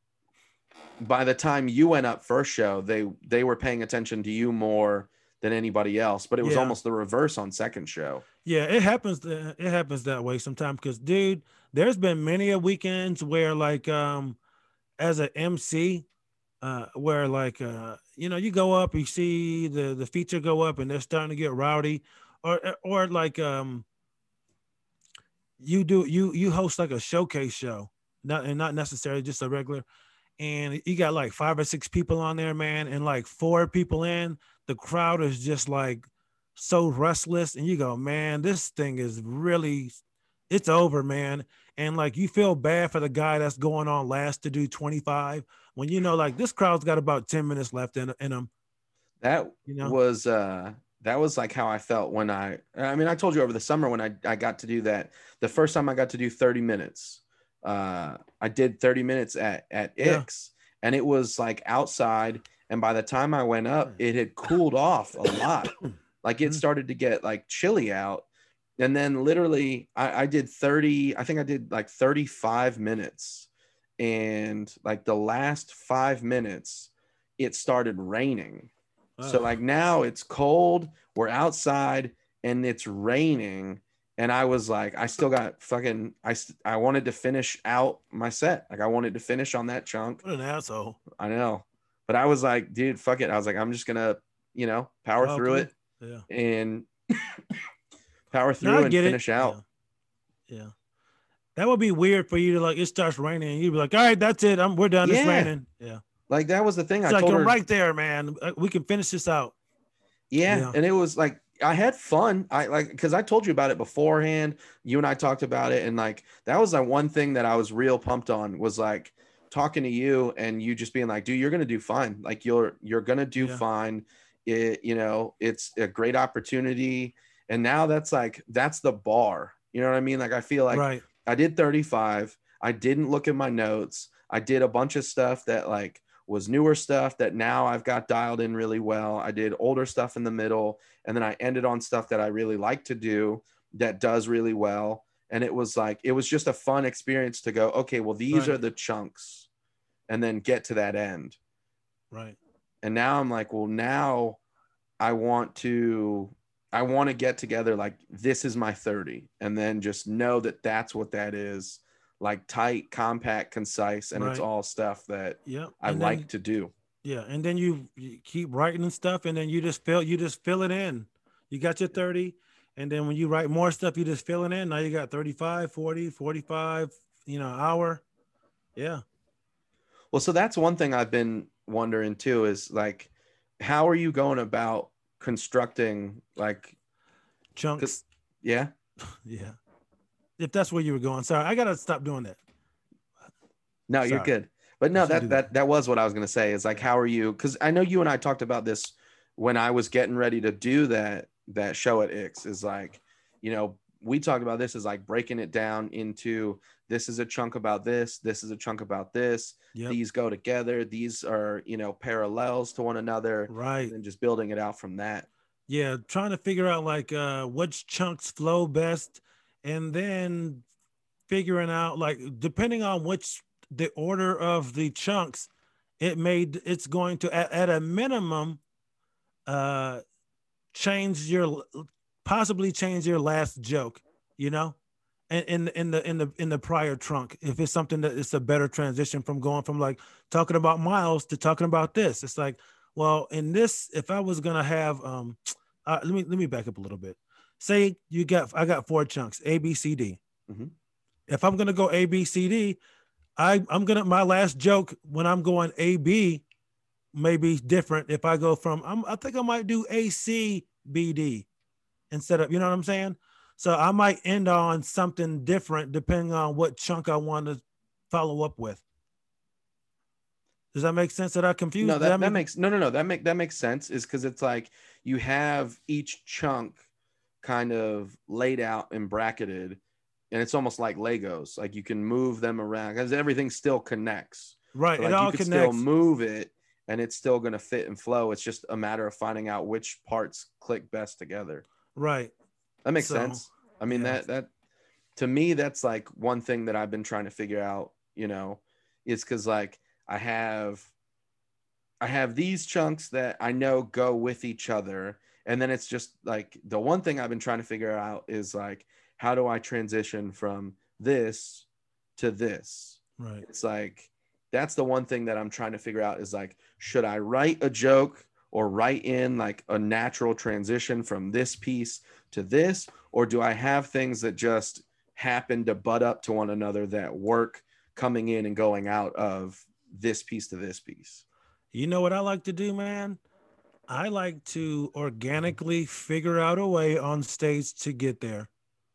by the time you went up first show, they they were paying attention to you more than anybody else, but it was yeah, almost the reverse on second show. yeah, it happens. It happens that way sometimes because, dude, there's been many a weekends where, like, um, as an M C, uh, where like, uh, you know, you go up, you see the the feature go up, and they're starting to get rowdy, or or like, um, you do you you host like a showcase show, not and not necessarily just a regular, and you got like five or six people on there, man, and like four people in, the crowd is just like so restless, and you go, man, this thing is really, it's over, man. And like you feel bad for the guy that's going on last to do twenty-five when you know like this crowd's got about ten minutes left in in them, That you know. was uh that was like how I felt when I I mean I told you over the summer when I I got to do that. The first time I got to do thirty minutes. Uh I did thirty minutes at at Yeah. Ix, and it was like outside, and by the time I went up it had cooled off a lot. Like it Mhm. started to get like chilly out. And then literally I, I did thirty, I think I did like thirty-five minutes. And like the last five minutes, it started raining. So Ugh. like now it's cold, we're outside and it's raining. And I was like, I still got fucking, I, st- I wanted to finish out my set. Like I wanted to finish on that chunk. What an asshole. I know. But I was like, dude, fuck it. I was like, I'm just going to, you know, power Oh, through cool. it Yeah. and power No, through I and get finish it. out. Yeah. Yeah. That would be weird for you to like, it starts raining and you'd be like, all right, that's it. I'm we're done. It's Yeah. raining. Yeah. Like that was the thing. It's I like told I'm her, right there, man. Uh, We can finish this out. yeah. Yeah. And it was like, I had fun. I like, because I told you about it beforehand. You and I talked about it. And like, that was like one thing that I was real pumped on was like talking to you and you just being like, dude, you're going to do fine. Like you're, you're going to do Yeah. fine. It, you know, it's a great opportunity. And now that's like, that's the bar. You know what I mean? Like, I feel like Right. I did thirty-five. I didn't look at my notes. I did a bunch of stuff that like was newer stuff that now I've got dialed in really well. I did older stuff in the middle, and then I ended on stuff that I really like to do that does really well. And it was like, it was just a fun experience to go, okay, well, these Right. are the chunks, and then get to that end. Right. And now I'm like, well, now I want to, I want to get together. Like this is my thirty, and then just know that that's what that is. Like tight, compact, concise, and it's Right. all stuff that Yeah. I And like then to do. yeah, and then you, you keep writing and stuff, and then you just fill you just fill it in. You got your thirty, and then when you write more stuff, you just fill it in. Now you got thirty-five, forty, forty-five, you know, hour. Yeah. Well, so that's one thing I've been wondering too is like, how are you going about constructing like, Chunks. yeah, Yeah. If that's where you were going. Sorry, I gotta stop doing that. no, you're Sorry. good. But no, I shouldn't that, do that, that. that was what I was going to say is like, Yeah. how are you? Cause I know you and I talked about this when I was getting ready to do that, that show at Ix is like, you know, we talked about this as like breaking it down into this is a chunk about this. This is a chunk about this. Yep. These go together. These are, you know, parallels to one another. Right. And then just building it out from that. Yeah, trying to figure out like uh which chunks flow best, and then figuring out like depending on which the order of the chunks, it made it's going to at, at a minimum uh change your possibly change your last joke, you know, and in in the in the in the prior trunk. If it's something that it's a better transition from going from like talking about Miles to talking about this. It's like, well, in this, if I was gonna have um uh, let me let me back up a little bit. Say you got I got four chunks, A, B, C, D. Mhm. If I'm gonna go A, B, C, D, I I'm gonna my last joke when I'm going A, B may be different. If I go from I'm, I think I might do A, C, B, D instead of, you know what I'm saying? So I might end on something different depending on what chunk I want to follow up with. Does that make sense? That I No, confused? Did that that that make makes no no no that make that makes sense. Is because it's like you have each chunk kind of laid out and bracketed, and it's almost like Legos. Like you can move them around because everything still connects. right? So It like you all could still connects. move it, and it's still going to fit and flow. It's just a matter of finding out which parts click best together. Right. That makes So sense. I mean yeah, that that to me that's like one thing that I've been trying to figure out. You know, is because like I have I have these chunks that I know go with each other. And then it's just like the one thing I've been trying to figure out is like, how do I transition from this to this? right. It's like, that's the one thing that I'm trying to figure out is like, should I write a joke or write in like a natural transition from this piece to this? Or do I have things that just happen to butt up to one another that work coming in and going out of this piece to this piece? You know what I like to do, man? I like to organically figure out a way on stage to get there.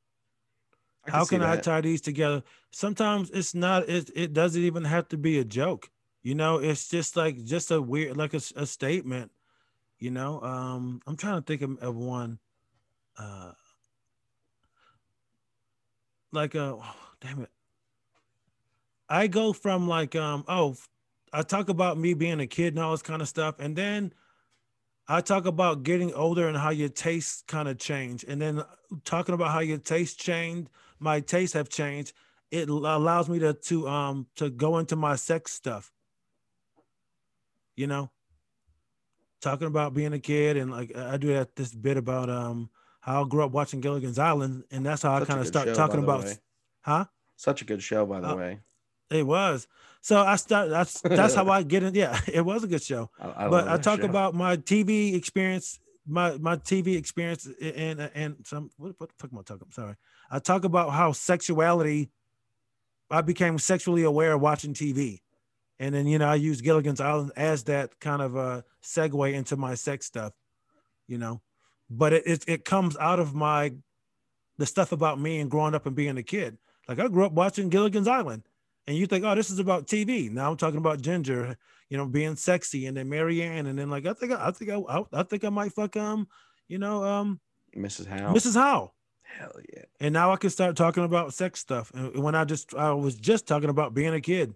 I can How see can I that. tie these together? Sometimes it's not, it, it doesn't even have to be a joke. You know, it's just like, just a weird, like a, s- a statement, you know? Um, I'm trying to think of, of one, uh, like a, oh, damn it. I go from like, um, oh, I talk about me being a kid and all this kind of stuff. And then I talk about getting older and how your tastes kind of change. And then talking about how your tastes changed, my tastes have changed. It l- allows me to to um to go into my sex stuff, you know, talking about being a kid and like I do that this bit about um how I grew up watching Gilligan's Island, and that's how I Such a kind of good start show, by talking the about, way. huh? Such a good show, by the Uh, way. it was. So I start that's that's how I, I get in. Yeah, it was a good show. I But love I that talk show. about my T V experience, my my T V experience and and some what, what the fuck am I talking? I'm sorry. I talk about how sexuality I became sexually aware watching T V. And then, you know, I use Gilligan's Island as that kind of a segue into my sex stuff, you know. But it, it it comes out of my the stuff about me and growing up and being a kid. Like I grew up watching Gilligan's Island, and you think, oh, this is about T V. Now I'm talking about Ginger, you know, being sexy, and then Marianne, and then like I think I, I think I, I I think I might fuck um, you know, um, Missus Howe. missus Howe. Hell yeah. And now I can start talking about sex stuff. And when I just I was just talking about being a kid,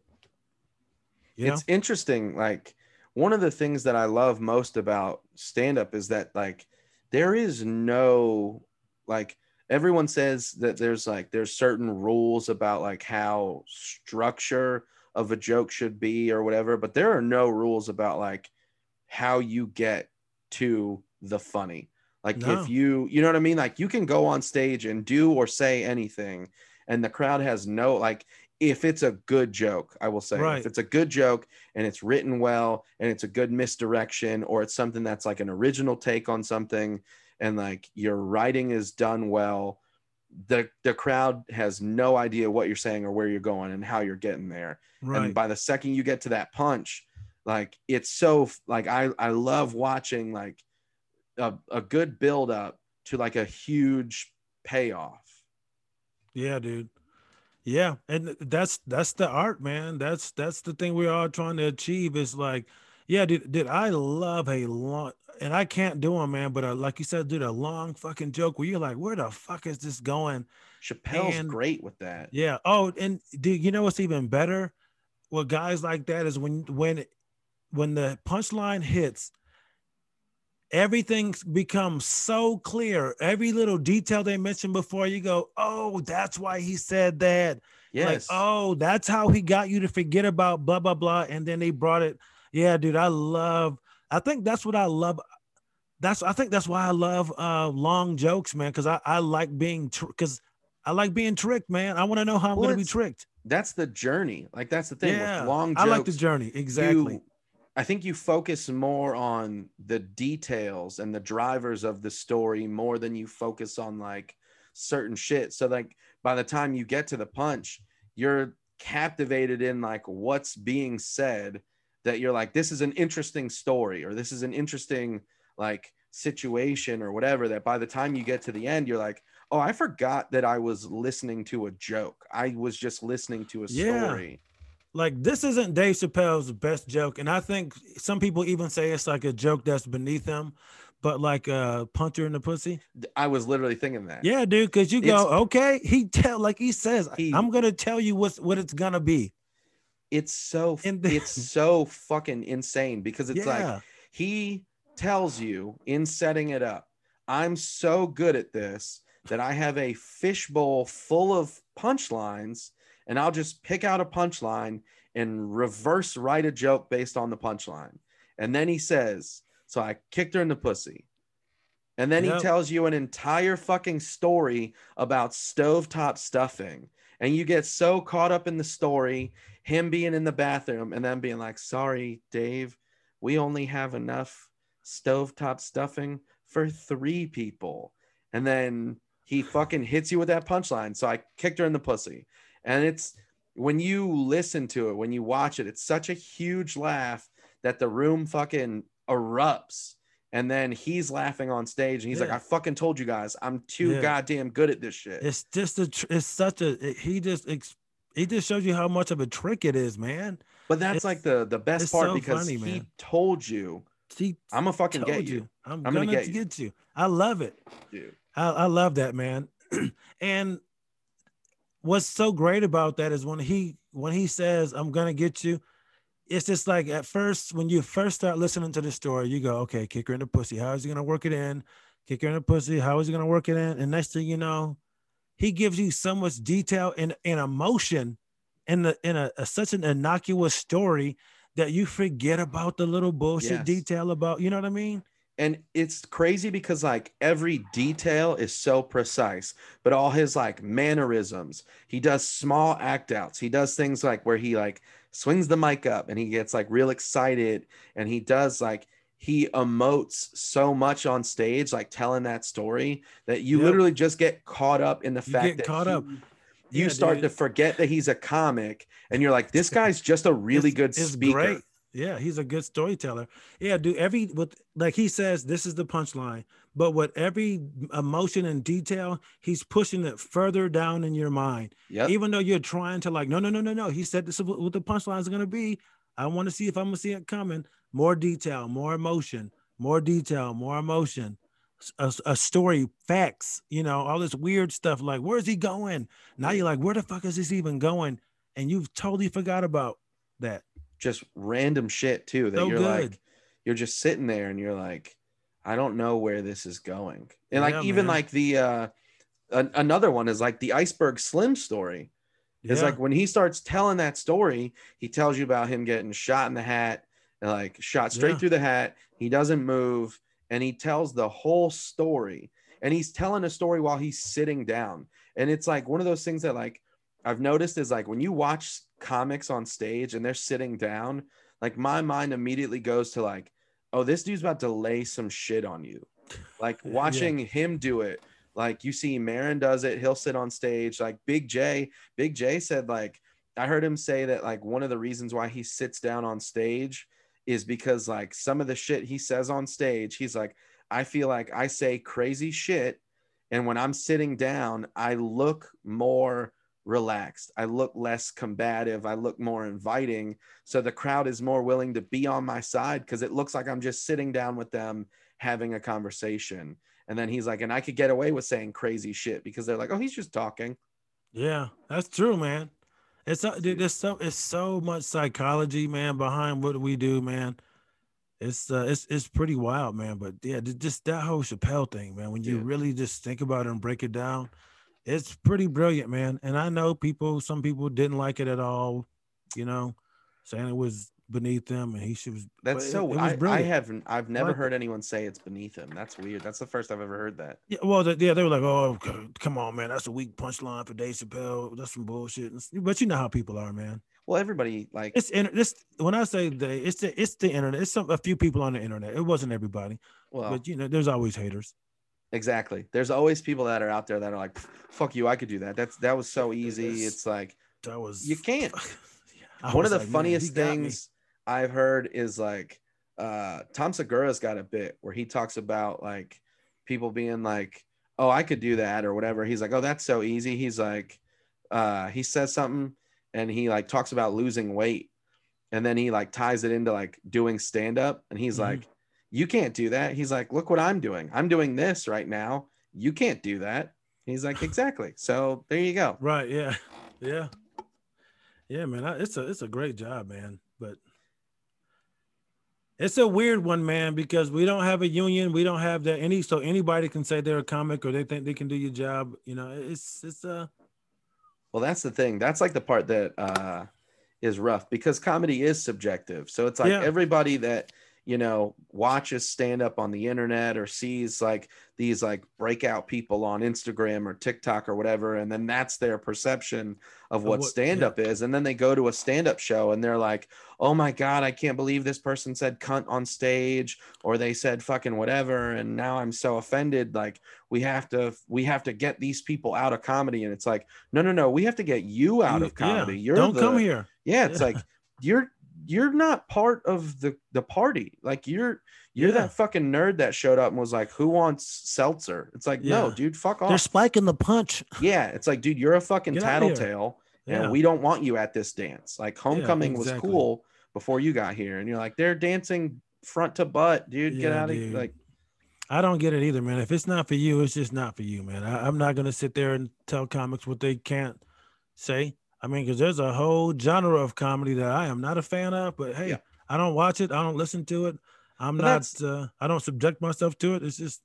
you know. It's interesting. Like, one of the things that I love most about stand up is that, like, there is no, like, everyone says that there's like, there's certain rules about like how structure of a joke should be or whatever, but there are no rules about like how you get to the funny. Like if No, you, you know what I mean? Like you can go on stage and do or say anything and the crowd has no, like, if it's a good joke, I will say, if right, it's a good joke and it's written well and it's a good misdirection or it's something that's like an original take on something and like your writing is done well, the the crowd has no idea what you're saying or where you're going and how you're getting there. And right. by the second you get to that punch, like it's so like I I love watching like a, a good build up to like a huge payoff. Yeah, dude. Yeah, and that's that's the art, man. That's that's the thing we're all trying to achieve. Is like, yeah, dude, dude, I love a long, and I can't do them, man. But uh, like you said, dude, a long fucking joke where you're like, where the fuck is this going? Chappelle's And great with that. yeah, oh, and dude, you know what's even better? With guys like that is when when when the punchline hits, everything becomes so clear. Every little detail they mentioned before, you go, oh, that's why he said that. Like, Yes. oh, that's how he got you to forget about blah, blah, blah. And then they brought it. Yeah, dude, I love, I think that's what I love. that's I think that's why I love uh long jokes, man, because I, I like being because tr- I like being tricked, man. I want to know how I'm Well, gonna be it's tricked. that's the journey. Like that's the thing with Yeah, long I like the jokes. journey. Exactly. You I think you focus more on the details and the drivers of the story more than you focus on like certain shit. So like by the time you get to the punch, you're captivated in like what's being said, that you're like, this is an interesting story, or this is an interesting like situation or whatever, that by the time you get to the end, you're like, oh, I forgot that I was listening to a joke. I was just listening to a Yeah. story. Like this isn't Dave Chappelle's best joke, and I think some people even say it's like a joke that's beneath him, but like uh puncher in the pussy. I was literally thinking that. Yeah, dude, because you It's go, okay, he tell like he says, he I'm gonna tell you what's what it's gonna be. it's so And it's then, so fucking insane because it's like yeah, he tells you in setting it up, I'm so good at this that I have a fishbowl full of punchlines, and I'll just pick out a punchline and reverse write a joke based on the punchline. And then he says, so I kicked her in the pussy. And then he yep, tells you an entire fucking story about stovetop stuffing. And you get so caught up in the story, him being in the bathroom and then being like, sorry, Dave, we only have enough stovetop stuffing for three people. And then he fucking hits you with that punchline. So I kicked her in the pussy. And it's when you listen to it, when you watch it, it's such a huge laugh that the room fucking erupts. And then he's laughing on stage and he's yeah, like, I fucking told you guys, I'm too yeah. goddamn good at this shit. It's just a, tr- it's such a, it- he just, ex- he just shows you how much of a trick it is, man. But that's like It's, the the best it's part so because funny, he man. told you, He I'm gonna fucking get told you. you, I'm I'm gonna gonna get you, get you. I love it. dude. I, I love that, man. And what's so great about that is when he when he says I'm gonna get you, it's just like at first when you first start listening to the story, you go, okay, kick her in the pussy. How is he gonna work it in? Kick her in the pussy. How is he gonna work it in? And next thing you know, he gives you so much detail and, and emotion in the in a, a such an innocuous story that you forget about the little bullshit Yes. detail about, you know what I mean? And it's crazy because like every detail is so precise, but all his like mannerisms, he does small act outs. He does things like where he like swings the mic up and he gets like real excited, and he does like he emotes so much on stage, like telling that story, that you Yep. literally just get caught up in the You fact get that caught he up. you Yeah, start dude. to forget that he's a comic, and you're like, this guy's just a really It's, good it's speaker. great. Yeah, he's a good storyteller. Yeah, dude. Every with like he says, this is the punchline, but with every emotion and detail, he's pushing it further down in your mind. Yep. Even though you're trying to like, no, no, no, no, no. He said this is what what the punchline is gonna be. I want to see if I'm gonna see it coming. More detail, more emotion, more detail, more emotion. A, a story, facts, you know, all this weird stuff. Like, where's he going? Now Yeah. you're like, where the fuck is this even going? And you've totally forgot about that. Just random shit too, that So you're good. like, you're just sitting there and you're like, I don't know where this is going. And like Yeah, even man. like the uh an- another one is like the Iceberg Slim story. Is Yeah. like when he starts telling that story, he tells you about him getting shot in the hat, and like shot straight Yeah. through the hat. He doesn't move, and he tells the whole story. And he's telling a story while he's sitting down. And it's like one of those things that like I've noticed is like when you watch comics on stage and they're sitting down, like my mind immediately goes to like, oh, this dude's about to lay some shit on you. Like Yeah. watching him do it, like you see Marin does it, he'll sit on stage. Like Big J, Big J said, like, I heard him say that like one of the reasons why he sits down on stage is because like some of the shit he says on stage, he's like, I feel like I say crazy shit, and when I'm sitting down, I look more relaxed, I look less combative, I look more inviting, so the crowd is more willing to be on my side because it looks like I'm just sitting down with them having a conversation. And then he's like, and I could get away with saying crazy shit because they're like, oh, he's just talking. Yeah. That's true, man. It's so, dude, there's so it's so much psychology, man, behind what we do, man. It's uh, it's it's pretty wild, man. But yeah, j- just that whole Chappelle thing, man. When you Dude. really just think about it and break it down, it's pretty brilliant, man. And I know people, some people didn't like it at all, you know, saying it was beneath them, and he should was. That's It, so. it was I I brilliant. haven't. I've never Like, heard anyone say it's beneath him. That's weird. That's the first I've ever heard that. yeah, well, the, yeah, they were like, "Oh, c- come on, man, that's a weak punchline for Dave Chappelle. That's some bullshit." And s- But you know how people are, man. Well, everybody like. It's in this. When I say they, it's the it's the internet. It's some a few people on the internet. It wasn't everybody, Well, but you know, there's always haters. exactly. There's always people that are out there that are like, "Fuck you, I could do that." That's that was so easy. It's- It's like That was you can't. I One was of the like, man, he funniest got me. things I've heard is like uh Tom Segura's got a bit where he talks about like people being like, "Oh, I could do that," or whatever. He's like, "Oh, that's so easy." He's like, uh, he says something and he like talks about losing weight, and then he like ties it into like doing stand up, and he's Mhm. like, "You can't do that." He's like, "Look what I'm doing. I'm doing this right now. You can't do that." He's like, "Exactly." So there you go. Right? Yeah, yeah, yeah, man. I, it's a it's a great job, man. But it's a weird one, man, because we don't have a union. We don't have that any. So anybody can say they're a comic or they think they can do your job. You know, it's it's uh Well, that's the thing. That's like the part that uh, is rough because comedy is subjective. So it's like Yeah. everybody that, you know, watches stand up on the internet or sees like these like breakout people on Instagram or TikTok or whatever. And then that's their perception of what what- stand up is. And then they go to a stand up show and they're like, oh my God, I can't believe this person said cunt on stage or they said fucking whatever. And now I'm so offended. Like we have to, we have to get these people out of comedy. And it's like, no, no, no, we have to get you out you- of comedy. yeah, You're don't the, come here. yeah, it's Yeah. like you're you're not part of the the party. Like you're you're Yeah. that fucking nerd that showed up and was like, who wants seltzer? It's like, no, Yeah. dude, fuck They're off. spiking the punch. Yeah, it's like, dude, you're a fucking Get outta here. tattletale, Yeah. and we don't want you at this dance. Like homecoming was exactly. cool before you got here, and you're like, they're dancing front to butt, dude. Get Yeah, out of dude. here. Like, I don't get it either, man. If it's not for you, it's just not for you, man. I, I'm not gonna sit there and tell comics what they can't say. I mean, because there's a whole genre of comedy that I am not a fan of. But hey, Yeah. I don't watch it. I don't listen to it. I'm But not. that's- Uh, I don't subject myself to it. It's just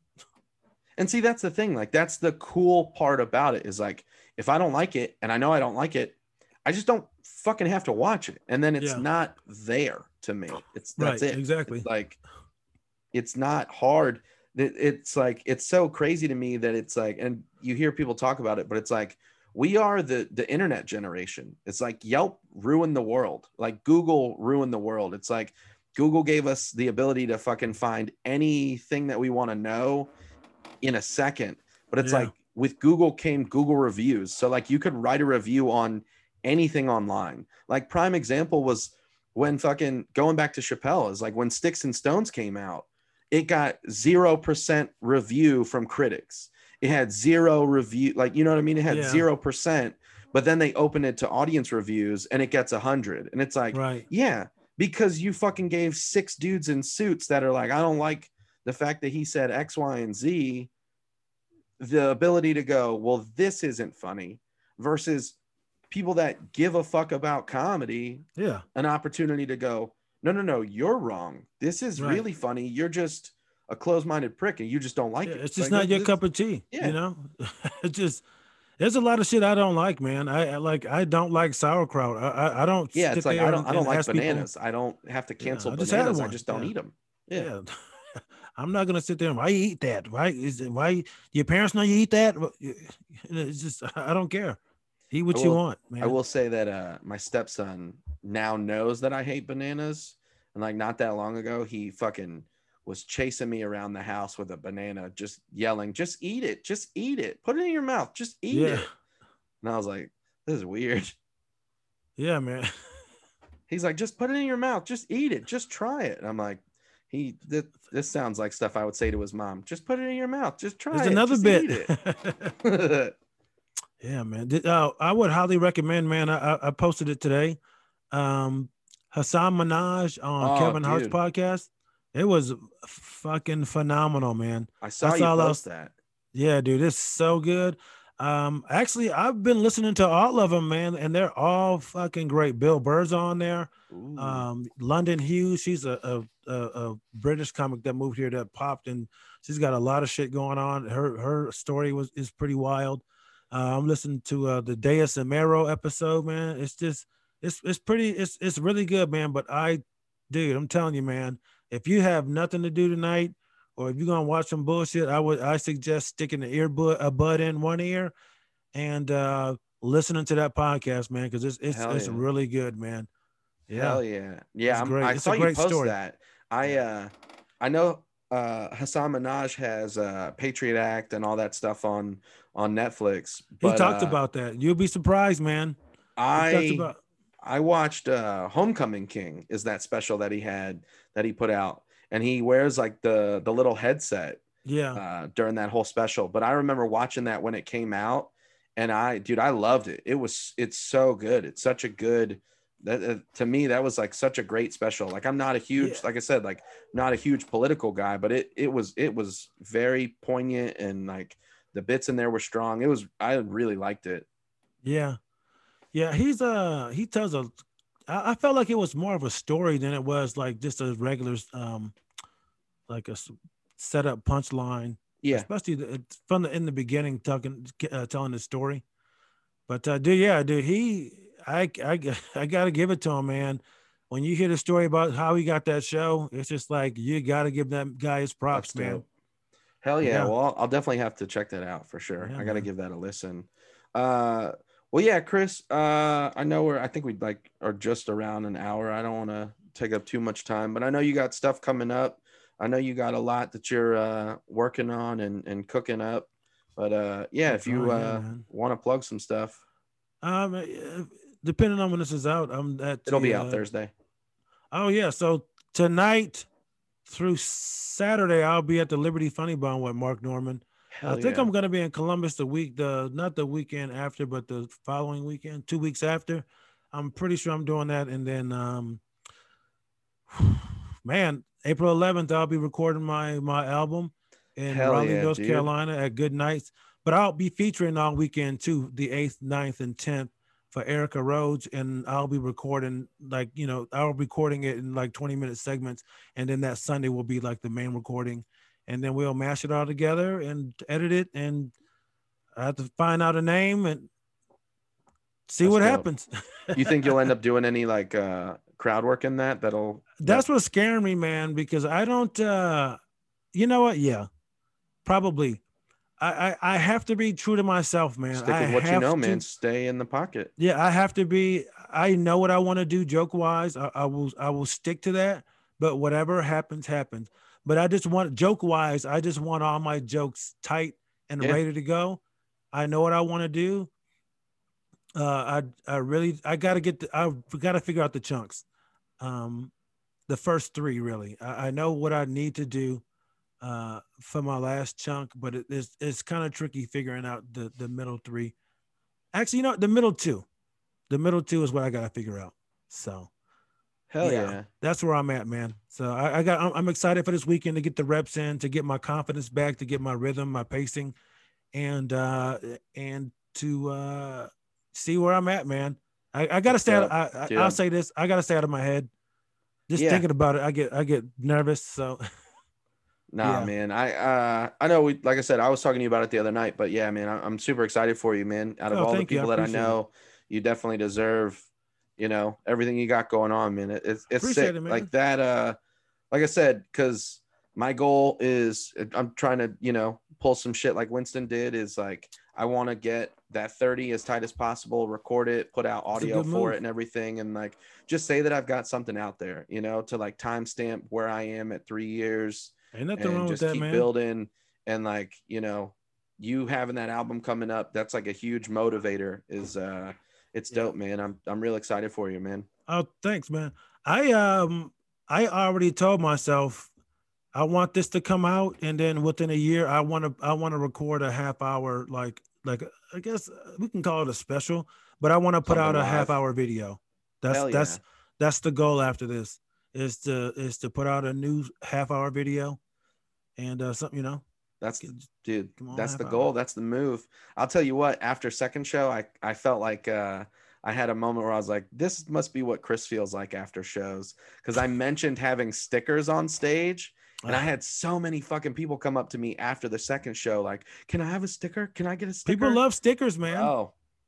and see, that's the thing. Like, that's the cool part about it is like, if I don't like it, and I know I don't like it, I just don't fucking have to watch it, and then it's Yeah. not there to me. It's that's right. it. Exactly. It's like it's not hard. It- It's like it's so crazy to me that it's like, and you hear people talk about it, but it's like we are the the internet generation. It's like Yelp ruined the world. Like Google ruined the world. It's like Google gave us the ability to fucking find anything that we want to know in a second. But it's Yeah. like with Google came Google reviews. So like you could write a review on anything online. Like prime example was when fucking going back to Chappelle is like when Sticks and Stones came out, it got zero percent review from critics. It had zero review, like, you know what I mean? It had Yeah. zero percent, but then they open it to audience reviews and it gets a hundred. And it's like, Right. yeah, because you fucking gave six dudes in suits that are like, I don't like the fact that he said X, Y, and Z, the ability to go, well, this isn't funny, versus people that give a fuck about comedy, Yeah. an opportunity to go, no, no, no, you're wrong. This is Right. really funny. You're just a closed-minded prick and you just don't like Yeah, it. it's just Like, not that- your this- cup of tea. yeah. You know, it's just there's a lot of shit I don't like, man. I, I like I don't like sauerkraut. I I, I don't. Yeah, sit it's like there I don't and- I don't and like ask people- bananas. I don't have to cancel I just had bananas. I one. just don't Yeah. eat them. Yeah. Yeah. I'm not gonna sit there and why you eat that? Why is it why your parents know you eat that? It's just I don't care. Eat what I you will- want, man. I will say that uh, my stepson now knows that I hate bananas. And like not that long ago, he fucking was chasing me around the house with a banana, just yelling, just eat it, just eat it. Put it in your mouth, just eat Yeah. it. And I was like, this is weird. Yeah, man. He's like, just put it in your mouth, just eat it, just try it. And I'm like, he this, this sounds like stuff I would say to his mom. Just put it in your mouth, just try There's it. another just bit. eat it. Yeah, man. Did- Uh, I would highly recommend, man. I, I- I posted it today. Um, Hassan Minaj on Oh, Kevin Hart's dude. podcast. It was fucking phenomenal, man. I saw That's you all I post was- that. Yeah, dude, it's so good. Um, actually, I've been listening to all of them, man, and they're all fucking great. Bill Burr's on there. Ooh. Um, London Hughes, she's a, a, a, a British comic that moved here that popped, and she's got a lot of shit going on. Her her story was is pretty wild. Uh, I'm listening to uh, the Deus Amero episode, man. It's just it's it's pretty it's it's really good, man. But I dude, I'm telling you, man, if you have nothing to do tonight, or if you're gonna watch some bullshit, I would I suggest sticking the earbud a bud in one ear and uh listening to that podcast, man, because it's it's Hell it's yeah. really good, man. Yeah, Hell yeah. Yeah, it's I'm, great. I It's saw a you great post story. that. I Yeah. uh I know uh Hassan Minaj has uh Patriot Act and all that stuff on on Netflix, He but talked uh about that. You'll be surprised, man. He talked I about I watched uh Homecoming King is that special that he had that he put out, and he wears like the the little headset yeah, uh during that whole special. But I remember watching that when it came out, and I dude I loved it. It was it's so good. It's such a good that uh, to me that was like such a great special. Like I'm not a yeah, huge like I said like not a huge political guy, but it it was it was very poignant, and like the bits in there were strong. It was I really liked it. yeah, yeah. He's uh he tells a. I, I felt like it was more of a story than it was like just a regular um like a s- setup punchline, Yeah. especially the, it's from the in the beginning talking uh, telling the story. But uh, dude, yeah, dude, he I I I gotta give it to him, man. When you hear the story about how he got that show, it's just like you gotta give that guy his That's props, man. dope. Hell yeah. Yeah, Well, I'll, I'll definitely have to check that out for sure. yeah, I got to man. give that a listen. Uh, well, yeah, Chris, uh, I know we're, I think we like are just around an hour. I don't want to take up too much time, but I know you got stuff coming up. I know you got a lot that you're uh, working on and, and cooking up. But uh, yeah, I'm if you trying, yeah, uh, man. want to plug some stuff, Um, uh, depending on when this is out, I'm at it'll the. be out Uh, Thursday. oh yeah, so tonight through Saturday, I'll be at the Liberty Funny Bone with Mark Norman. I Hell think yeah. I'm gonna be in Columbus the week, the not the weekend after, but the following weekend, two weeks after. I'm pretty sure I'm doing that, and then, um, man, April eleventh, I'll be recording my my album in Hell Raleigh, yeah, North dude. Carolina at Good Nights. But I'll be featuring all weekend too, the eighth, ninth, and tenth for Erica Rhodes, and I'll be recording like you know I'll be recording it in like twenty minute segments, and then that Sunday will be like the main recording, and then we'll mash it all together and edit it, and I have to find out a name and see That's what dope. happens. You think you'll end up doing any like uh, crowd work in that? That'll, that, That's what's scaring me, man, because I don't. uh You know what? Yeah, probably. I, I I have to be true to myself, man. stick I with what you have know, man. to. Stay in the pocket. Yeah, I have to be. I know what I want to do, joke wise. I, I will. I will stick to that. But whatever happens, happens. But I just want joke wise. I just want all my jokes tight and Yeah. ready to go. I know what I want to do. Uh, I I really I got to get. The, I got to figure out the chunks. Um, the first three really. I, I know what I need to do uh, for my last chunk, but it, it's it's kind of tricky figuring out the the middle three. Actually, you know, the middle two. The middle two is what I got to figure out. So Hell yeah, yeah. that's where I'm at, man. So I, I got I'm, I'm excited for this weekend to get the reps in, to get my confidence back, to get my rhythm, my pacing, and uh and to uh see where I'm at, man. I, I gotta That's stay out. dope. I, I Dude, I'll I'm, say this. I gotta stay out of my head. Just yeah. thinking about it, I get I get nervous. So Nah, yeah. man. I uh I know we like I said, I was talking to you about it the other night, but yeah, man, I, I'm super excited for you, man. Out of Oh, all the thank you. I people that I appreciate it. know, you definitely deserve, you know, everything you got going on, man. It, it's it's Appreciate sick. it, Like man. that, uh, like I said, because my goal is I'm trying to, you know, pull some shit like Winston did, is like I want to get that thirty as tight as possible, record it, put out It's a audio good for it move. and everything, and like just say that I've got something out there, you know, to like timestamp where I am at three years Ain't nothing and wrong with just that, keep man. building. And like, you know, you having that album coming up, that's like a huge motivator. Is uh it's Yeah. dope, man. I'm I'm real excited for you, man. Oh, thanks, man. I um I already told myself I want this to come out, and then within a year, I want to I want to record a half hour, like like I guess uh, we can call it a special, but I want to put Something out a half live. hour video. That's Hell yeah. that's that's the goal after this is to is to put out a new half hour video and uh something you know That's get, dude, come on that's half the hour. goal. That's the move. I'll tell you what, after second show, I I felt like uh I had a moment where I was like, this must be what Chris feels like after shows. Cause I mentioned having stickers on stage. And I Ah, had so many fucking people come up to me after the second show, like, can I have a sticker? Can I get a people sticker? love stickers, man. Bro,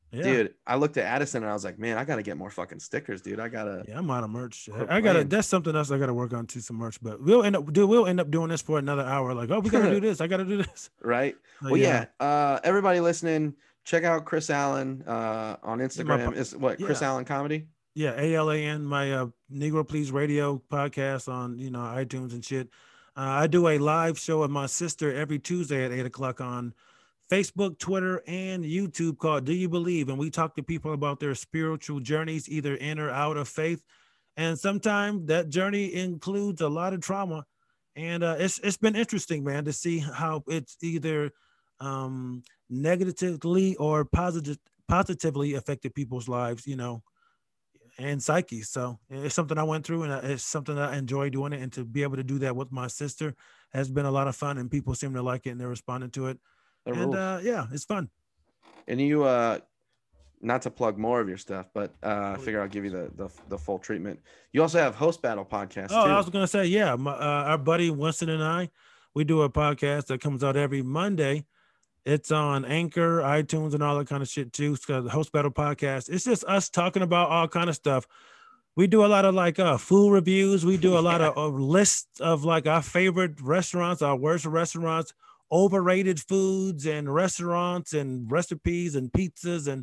Yeah. Dude, I looked at Addison and I was like, man, I gotta get more fucking stickers, dude. I gotta. Yeah, I'm out of merch. Quit I gotta. playing. That's something else I gotta work on to some merch. But we'll end up. Dude, we'll end up doing this for another hour. Like, oh, we gotta do this. I gotta do this. Right. Oh, Well, yeah. Uh, everybody listening, check out Chris Allen uh, on Instagram. Is what Chris yeah. Allen Comedy? Yeah, A L A N, my uh, Negro Please Radio podcast on you know iTunes and shit. Uh, I do a live show with my sister every Tuesday at eight o'clock on Facebook, Twitter, and YouTube called Do You Believe? And we talk to people about their spiritual journeys, either in or out of faith. And sometimes that journey includes a lot of trauma. And uh, it's it's been interesting, man, to see how it's either um, negatively or positive, positively affected people's lives, you know, and psyche. So it's something I went through, and it's something that I enjoy doing it. And to be able to do that with my sister has been a lot of fun, and people seem to like it and they're responding to it. The And rules. uh, yeah, it's fun. And you, uh, not to plug more of your stuff, but uh, I figure I'll give you the, the the full treatment. You also have Host Battle podcast. Oh, too. I was gonna say, yeah, my, uh, our buddy Winston and I, we do a podcast that comes out every Monday. It's on Anchor, iTunes, and all that kind of shit too. It's called the Host Battle podcast. It's just us talking about all kind of stuff. We do a lot of like uh, food reviews. We do a lot of, of lists of like our favorite restaurants, our worst restaurants, overrated foods and restaurants and recipes and pizzas. And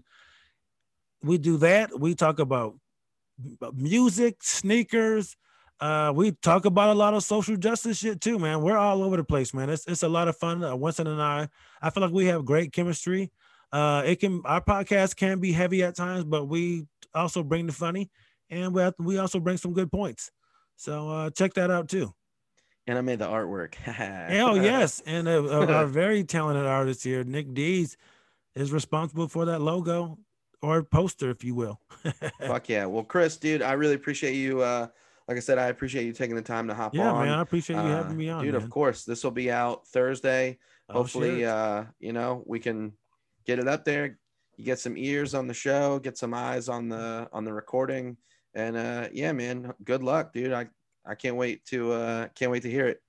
we do that. We talk about music, sneakers. Uh, we talk about a lot of social justice shit too, man. We're all over the place, man. It's it's a lot of fun. Uh, Winston and I, I feel like we have great chemistry. Uh, it can our podcast can be heavy at times, but we also bring the funny, and we have, we also bring some good points. So uh, check that out too. And I made the artwork. Hell yes, and uh, uh, our very talented artist here, Nick Dees, is responsible for that logo or poster, if you will. Fuck yeah. Well, Chris, dude, I really appreciate you. Uh, like I said, I appreciate you taking the time to hop Yeah, on. man, I appreciate you Uh, having me on, dude. man. Of course, this will be out Thursday. Oh, Hopefully, shit. uh, you know, we can get it up there. You get some ears on the show, get some eyes on the on the recording, and uh, yeah, man, good luck, dude. I I can't wait to uh, can't wait to hear it.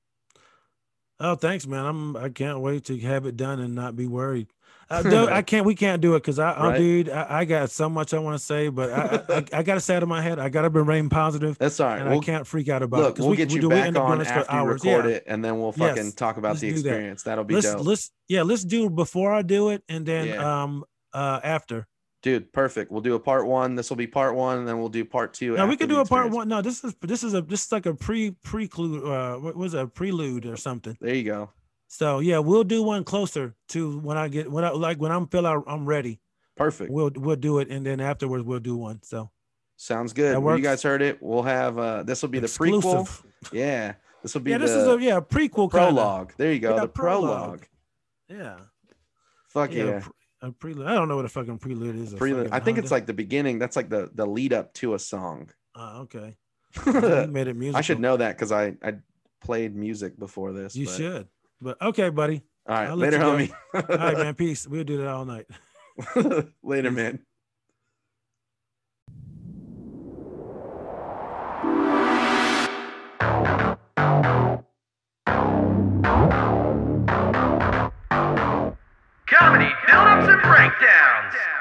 Oh, thanks, man. I'm. I can't wait to have it done and not be worried. Uh, dude, I can't. We can't do it because I, oh, Right. dude, I, I got so much I want to say, but I, I, I got to say it in my head. I got to remain positive, That's all right. and We'll, I can't freak out about it. look, 'cause we'll we, get we you do- we back end up doing on this for after you hours. record Yeah. it, and then we'll Yes, fucking talk about let's the do that. experience. That'll be Let's dope, let's yeah. Let's do before I do it, and then Yeah. um uh after. dude. Perfect. We'll do a part one. This will be part one, and then we'll do part two. No, we after could the do a part experience. one. No, this is this is a this is like a pre preclude. Uh, what was it, a prelude or something? There you go. So yeah, we'll do one closer to when I get when I like when I'm feel I, I'm ready. Perfect. We'll we'll do it, and then afterwards we'll do one. So Sounds good. That Well, you works. guys heard it. We'll have uh this will be the prequel. exclusive. Yeah. This will be Yeah, the this is a yeah prequel kinda. prologue. There you go. Yeah, the prologue. prologue. Yeah, Fuck yeah. yeah. A prelude. I don't know what a fucking prelude is. a Prelude. fucking I think it's Honda. like the beginning. That's like the the lead up to a song. Oh, okay. You made it musical. I should know that because I I played music before this. You but- should. But okay, buddy. All right. I'll let Later, you homie. All right, man. Peace. We'll do that all night. Later, man. Comedy build-ups and breakdowns.